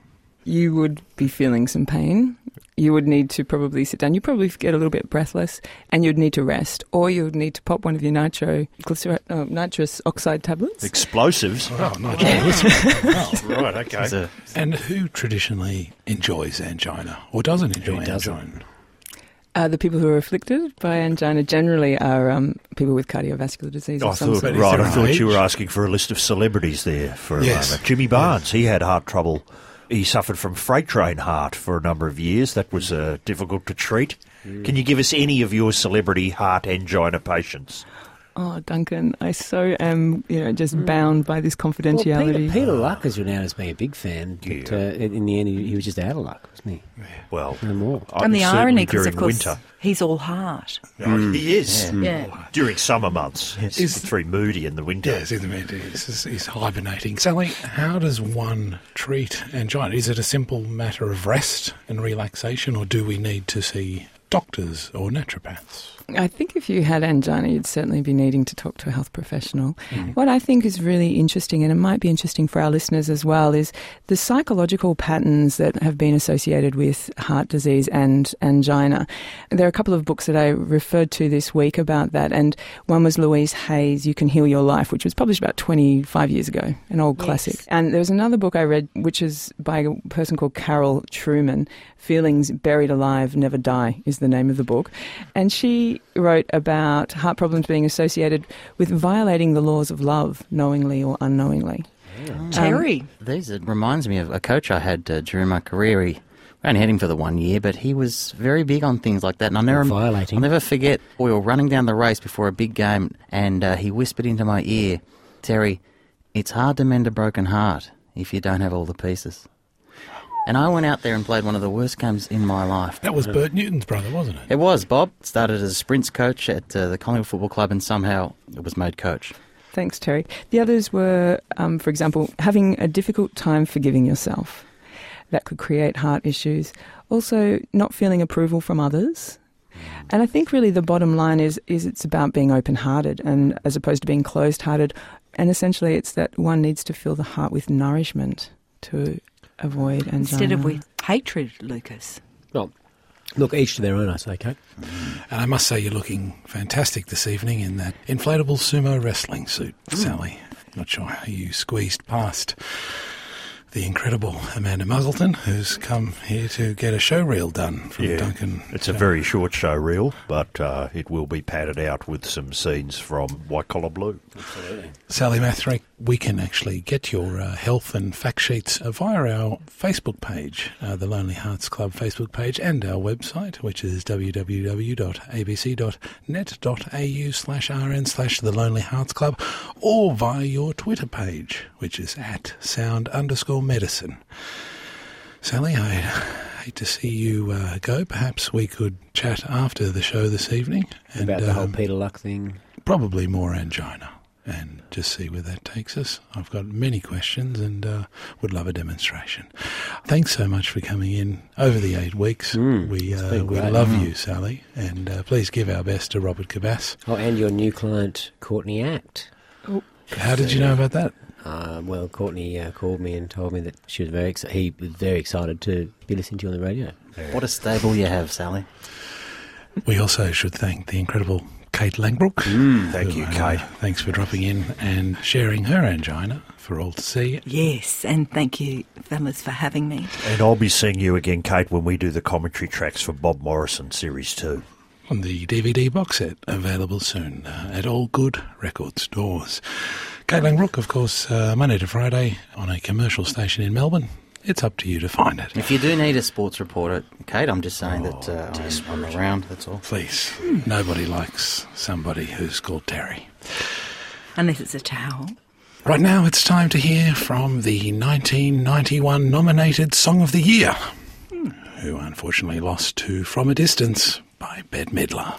you would be feeling some pain. You would need to probably sit down. You'd probably get a little bit breathless, and you'd need to rest, or you'd need to pop one of your nitrous oxide tablets. Explosives? Oh, nitroglycerin. Oh, right, okay. And who traditionally enjoys angina or doesn't enjoy angina? The people who are afflicted by angina generally are people with cardiovascular disease. I thought you were asking for a list of celebrities there for a moment. Jimmy Barnes, he had heart trouble. He suffered from freight train heart for a number of years. That was difficult to treat. Can you give us any of your celebrity heart angina patients? Oh, Duncan, I so am, just bound by this confidentiality. Well, Peter Luck is renowned as being a big fan, but in the end he was just out of luck, wasn't he? Well, no more. And the irony, because of course winter. he's all heart. He is. Yeah. During summer months. It's very moody in the winter. Yes, he's hibernating. Sally, how does one treat angina? Is it a simple matter of rest and relaxation, or do we need to see doctors or naturopaths? I think if you had angina, you'd certainly be needing to talk to a health professional. What I think is really interesting, and it might be interesting for our listeners as well, is the psychological patterns that have been associated with heart disease and angina. There are a couple of books that I referred to this week about that, and one was Louise Hay's You Can Heal Your Life, which was published about 25 years ago, an old classic. And there was another book I read, which is by a person called Carol Trueman, Feelings Buried Alive Never Die is the name of the book. And she wrote about heart problems being associated with violating the laws of love, knowingly or unknowingly. Terry. It reminds me of a coach I had during my career. I only had him for the 1 year, but he was very big on things like that. And I'll never forget, we were running down the race before a big game, and he whispered into my ear, Terry, it's hard to mend a broken heart if you don't have all the pieces. And I went out there and played one of the worst games in my life. That was Bert Newton's brother, wasn't it? It was. Bob started as a sprints coach at the Collingwood Football Club, and somehow it was made coach. Thanks, Terry. The others were, for example, having a difficult time forgiving yourself. That could create heart issues. Also, not feeling approval from others. And I think really the bottom line is it's about being open-hearted and as opposed to being closed-hearted. And essentially it's that one needs to fill the heart with nourishment to avoid angina. Instead of with hatred, Lucas. Well, look, each to their own, I say, Kate. And I must say you're looking fantastic this evening in that inflatable sumo wrestling suit, Sally. Not sure how you squeezed past the incredible Amanda Muggleton, who's come here to get a show reel done from Duncan. It's a very short show reel, but it will be padded out with some scenes from White Collar Blue. Absolutely. Sally Mathrick, we can actually get your health and fact sheets via our Facebook page, the Lonely Hearts Club Facebook page, and our website, which is www.abc.net.au/rn/The Lonely Hearts Club, or via your Twitter page, which is @sound_medicine. Sally, I hate to see you go. Perhaps we could chat after the show this evening. And, about the whole Peter Luck thing? Probably more angina, and just see where that takes us. I've got many questions and would love a demonstration. Thanks so much for coming in over the 8 weeks. We love you, Sally, and please give our best to Robert Cabas. Oh, and your new client, Courtney Act. Oh. How did you know about that? Well, Courtney called me and told me that he was very excited to be listening to you on the radio. What a stable you have, Sally. We also should thank the incredible Kate Langbrook. Thank you, Kate. Thanks for dropping in and sharing her angina for all to see. Yes, and thank you, fellas, for having me. And I'll be seeing you again, Kate, when we do the commentary tracks for Bob Morrison Series 2. On the DVD box set, available soon at all good record stores. Kate Langbrook, of course, Monday to Friday on a commercial station in Melbourne. It's up to you to find it. If you do need a sports reporter, Kate, I'm just saying that I'm around, that's all. Please. Nobody likes somebody who's called Terry. Unless it's a towel. Right now it's time to hear from the 1991 nominated Song of the Year, who unfortunately lost to From a Distance by Bette Midler.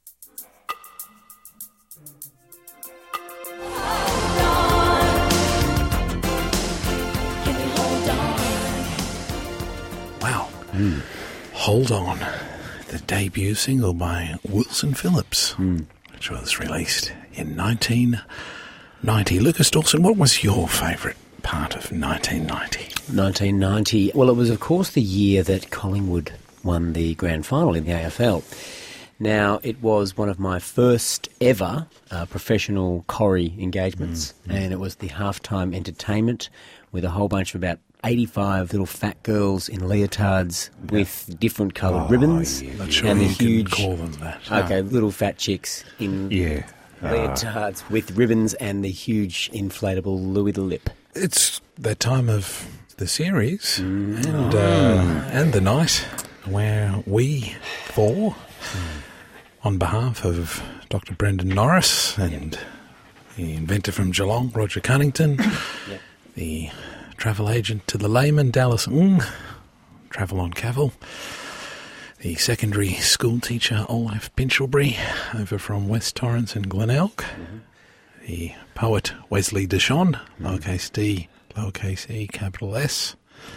Wow. Hold On, the debut single by Wilson Phillips, which was released in 1990. Lucas Dawson, what was your favourite part of 1990? 1990. Well, it was, of course, the year that Collingwood won the grand final in the AFL. Now, it was one of my first ever professional Corrie engagements, and it was the halftime entertainment with a whole bunch of about 85 little fat girls in leotards with different coloured ribbons. Not sure and the you can huge, call them that. Okay, little fat chicks in leotards with ribbons and the huge inflatable Louis the Lip. It's that time of the series and the night where we four, on behalf of Dr. Brendan Norris and the inventor from Geelong, Roger Cunnington, the travel agent to the layman, Dallas Travel on Cavill, the secondary school teacher, Olaf Pinchelbury, over from West Torrens and Glenelg, the poet Wesley Deshon, lowercase d, lowercase e, capital S,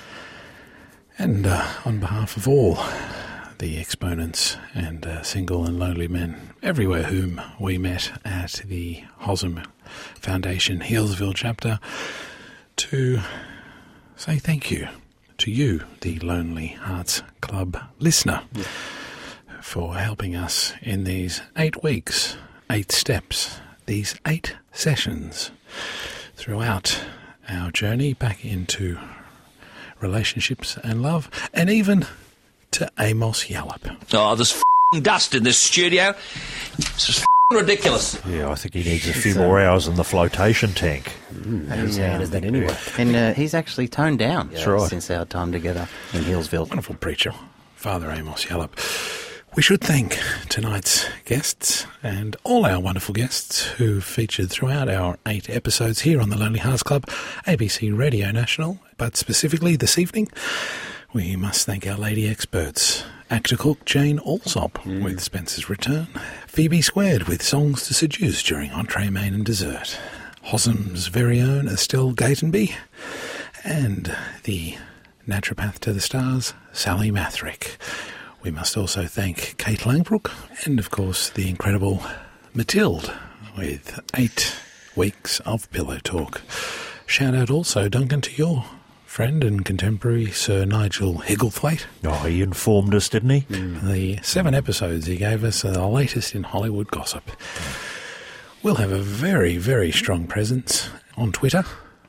and on behalf of all the exponents and single and lonely men everywhere whom we met at the Hosm Foundation Healesville chapter, to say thank you to you, the Lonely Hearts Club listener, for helping us in these 8 weeks, 8 steps, these 8 sessions throughout our journey back into relationships and love, and even to Amos Yallop. Oh, there's f***ing dust in this studio. It's just f***ing ridiculous. Yeah, I think he needs a few more hours in the flotation tank. How does that anyway? And he's actually toned down right. since our time together in Healesville. Wonderful preacher, Father Amos Yallop. We should thank tonight's guests and all our wonderful guests who featured throughout our 8 episodes here on the Lonely Hearts Club, ABC Radio National, but specifically this evening, we must thank our lady experts. Actor cook Jane Alsop with Spencer's Return, Phoebe Squared with Songs to Seduce during entree, main and dessert, Hossum's very own Estelle Gatenby, and the naturopath to the stars, Sally Mathrick. We must also thank Kate Langbrook and, of course, the incredible Matilde with 8 weeks of pillow talk. Shout out also, Duncan, to your friend and contemporary Sir Nigel Higglethwaite. Oh, he informed us, didn't he? The 7 episodes he gave us are the latest in Hollywood gossip. We'll have a very, very strong presence on Twitter.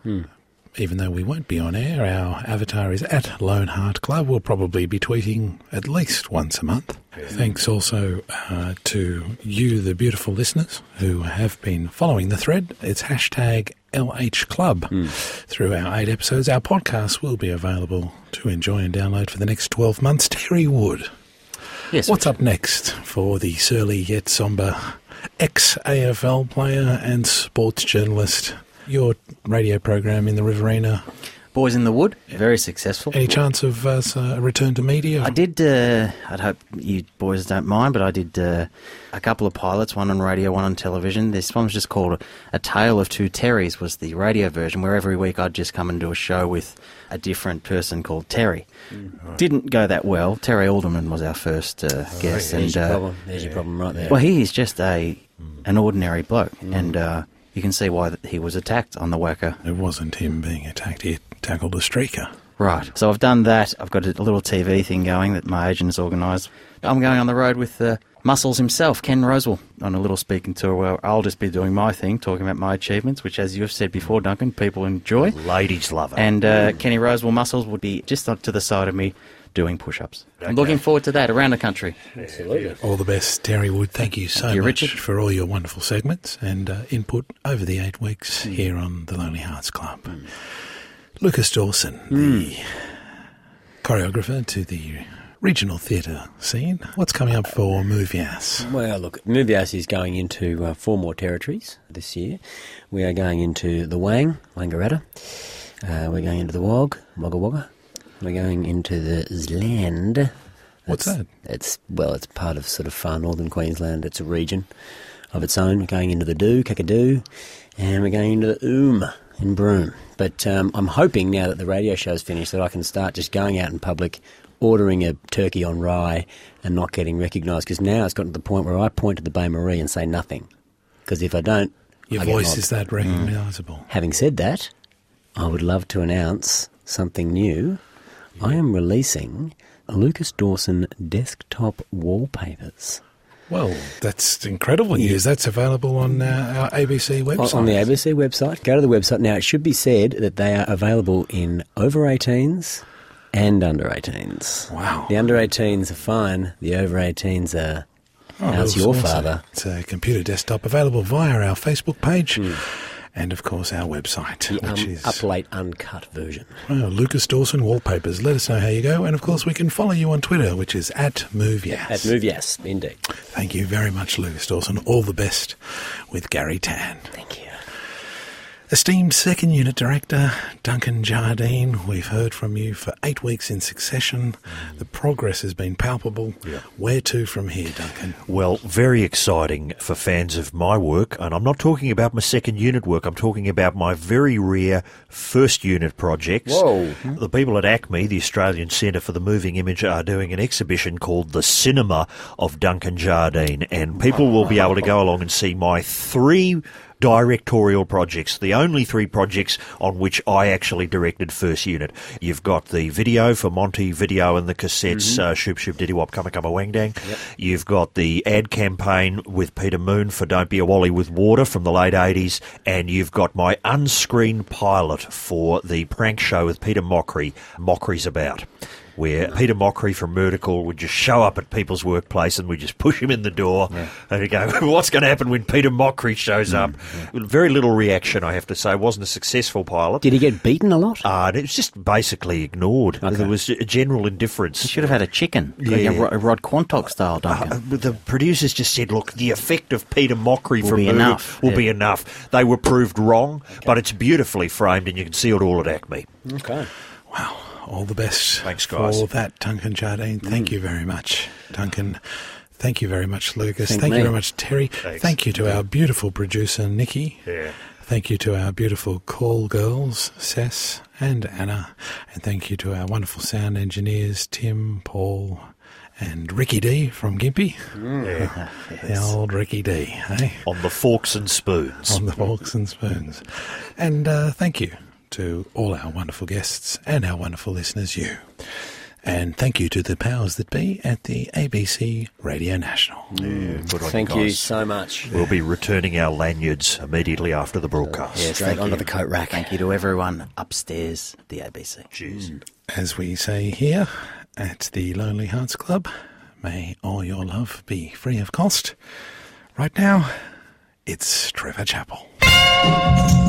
Even though we won't be on air, our avatar is at Lone Heart Club. We'll probably be tweeting at least once a month. Thanks also to you, the beautiful listeners, who have been following the thread. It's hashtag LH Club through our 8 episodes. Our podcast will be available to enjoy and download for the next 12 months. Terry Wood, yes, what's up next for the surly yet sombre ex-AFL player and sports journalist? Your radio program in the Riverina. Boys in the Wood, very successful. Any chance of a return to media? I did, I'd hope you boys don't mind, but I did a couple of pilots, one on radio, one on television. This one was just called A Tale of Two Terrys, was the radio version, where every week I'd just come and do a show with a different person called Terry. Didn't go that well. Terry Alderman was our first guest. There's your problem right there. Well, he is just an ordinary bloke, and you can see why he was attacked on the Wacker. It wasn't him being attacked, he tackled a streaker. Right. So I've done that. I've got a little TV thing going that my agent has organised. I'm going on the road with Muscles himself, Ken Rosewell, on a little speaking tour where I'll just be doing my thing, talking about my achievements, which, as you've said before, Duncan, people enjoy. Ladies love it. And Kenny Rosewell Muscles would be just to the side of me doing push-ups. I'm looking forward to that around the country. Absolutely. All the best, Terry Wood. Thank you so much, Richard, for all your wonderful segments and input over the 8 weeks here on the Lonely Hearts Club. Lucas Dawson, the choreographer to the regional theatre scene. What's coming up for Movias? Well, look, Movias is going into 4 more territories this year. We are going into the Wangaratta. We're going into the Wagga Wagga. We're going into the Zeeland. What's that? It's part of sort of far northern Queensland. It's a region of its own. We're going into the Kakadu, and we're going into the in Broome. But I'm hoping now that the radio show's finished that I can start just going out in public, ordering a turkey on rye and not getting recognised, because now it's gotten to the point where I point to the Bain Marie and say nothing. Because if I don't, your I get voice mobbed. is that recognisable. Having said that, I would love to announce something new. I am releasing Lucas Dawson desktop wallpapers. Well, that's incredible news. That's available on our ABC website. On the ABC website. Go to the website. Now, it should be said that they are available in over 18s and under 18s. Wow. The under 18s are fine. The over 18s are... how's your father? It's a computer desktop available via our Facebook page and, of course, our website, which is... up-late uncut version. Well, Lucas Dawson Wallpapers. Let us know how you go. And, of course, we can follow you on Twitter, which is @MoveYas. @MoveYas, indeed. Thank you very much, Lucas Dawson. All the best with Gary Tan. Thank you. Esteemed second unit director, Duncan Jardine, we've heard from you for 8 weeks in succession. The progress has been palpable. Yeah. Where to from here, Duncan? Well, very exciting for fans of my work, and I'm not talking about my second unit work, I'm talking about my very rare first unit projects. Whoa. The people at ACME, the Australian Centre for the Moving Image, are doing an exhibition called The Cinema of Duncan Jardine, and people will be able to go along and see my 3 directorial projects, the only 3 projects on which I actually directed first unit. You've got the video for Monty Video and the cassettes, Shoop Shoop Diddy Wop Kumma Kumma Wang Dang. Yep. You've got the ad campaign with Peter Moon for Don't Be a Wally with Water from the late 80s, and you've got my unscreened pilot for the prank show with Peter Mockery, Mockery's About, where Peter Mockery from Murdical would just show up at people's workplace and we just push him in the door and he'd go, what's going to happen when Peter Mockery shows up? Very little reaction, I have to say. It wasn't a successful pilot. Did he get beaten a lot? It was just basically ignored. Okay. There was a general indifference. You should have had a chicken. Yeah. A Rod Quantock style, Duncan. But the producers just said, look, the effect of Peter Mockery Will from be Murdical enough. will Yeah. be enough. They were proved wrong, but it's beautifully framed and you can see it all at ACME. Okay. Wow. All the best. Thanks, guys. For that, Duncan Jardine. Thank you very much, Duncan. Thank you very much, Lucas. Thank Thank me. you very much, Terry. Thanks. Thank you to our beautiful producer, Nikki. Yeah. Thank you to our beautiful call girls, Sess and Anna. And thank you to our wonderful sound engineers, Tim, Paul, and Ricky D from Gympie. Yeah. The old Ricky D, eh? On the forks and spoons. On the forks and spoons. And thank you to all our wonderful guests and our wonderful listeners, you. And thank you to the powers that be at the ABC Radio National. Yeah, good on Thank you, you guys. so much. We'll be returning our lanyards immediately after the broadcast. Yes, Straight thank onto you. the coat rack. Thank you to everyone upstairs at the ABC. Cheers. As we say here at the Lonely Hearts Club, may all your love be free of cost. Right now, it's Trevor Chappell.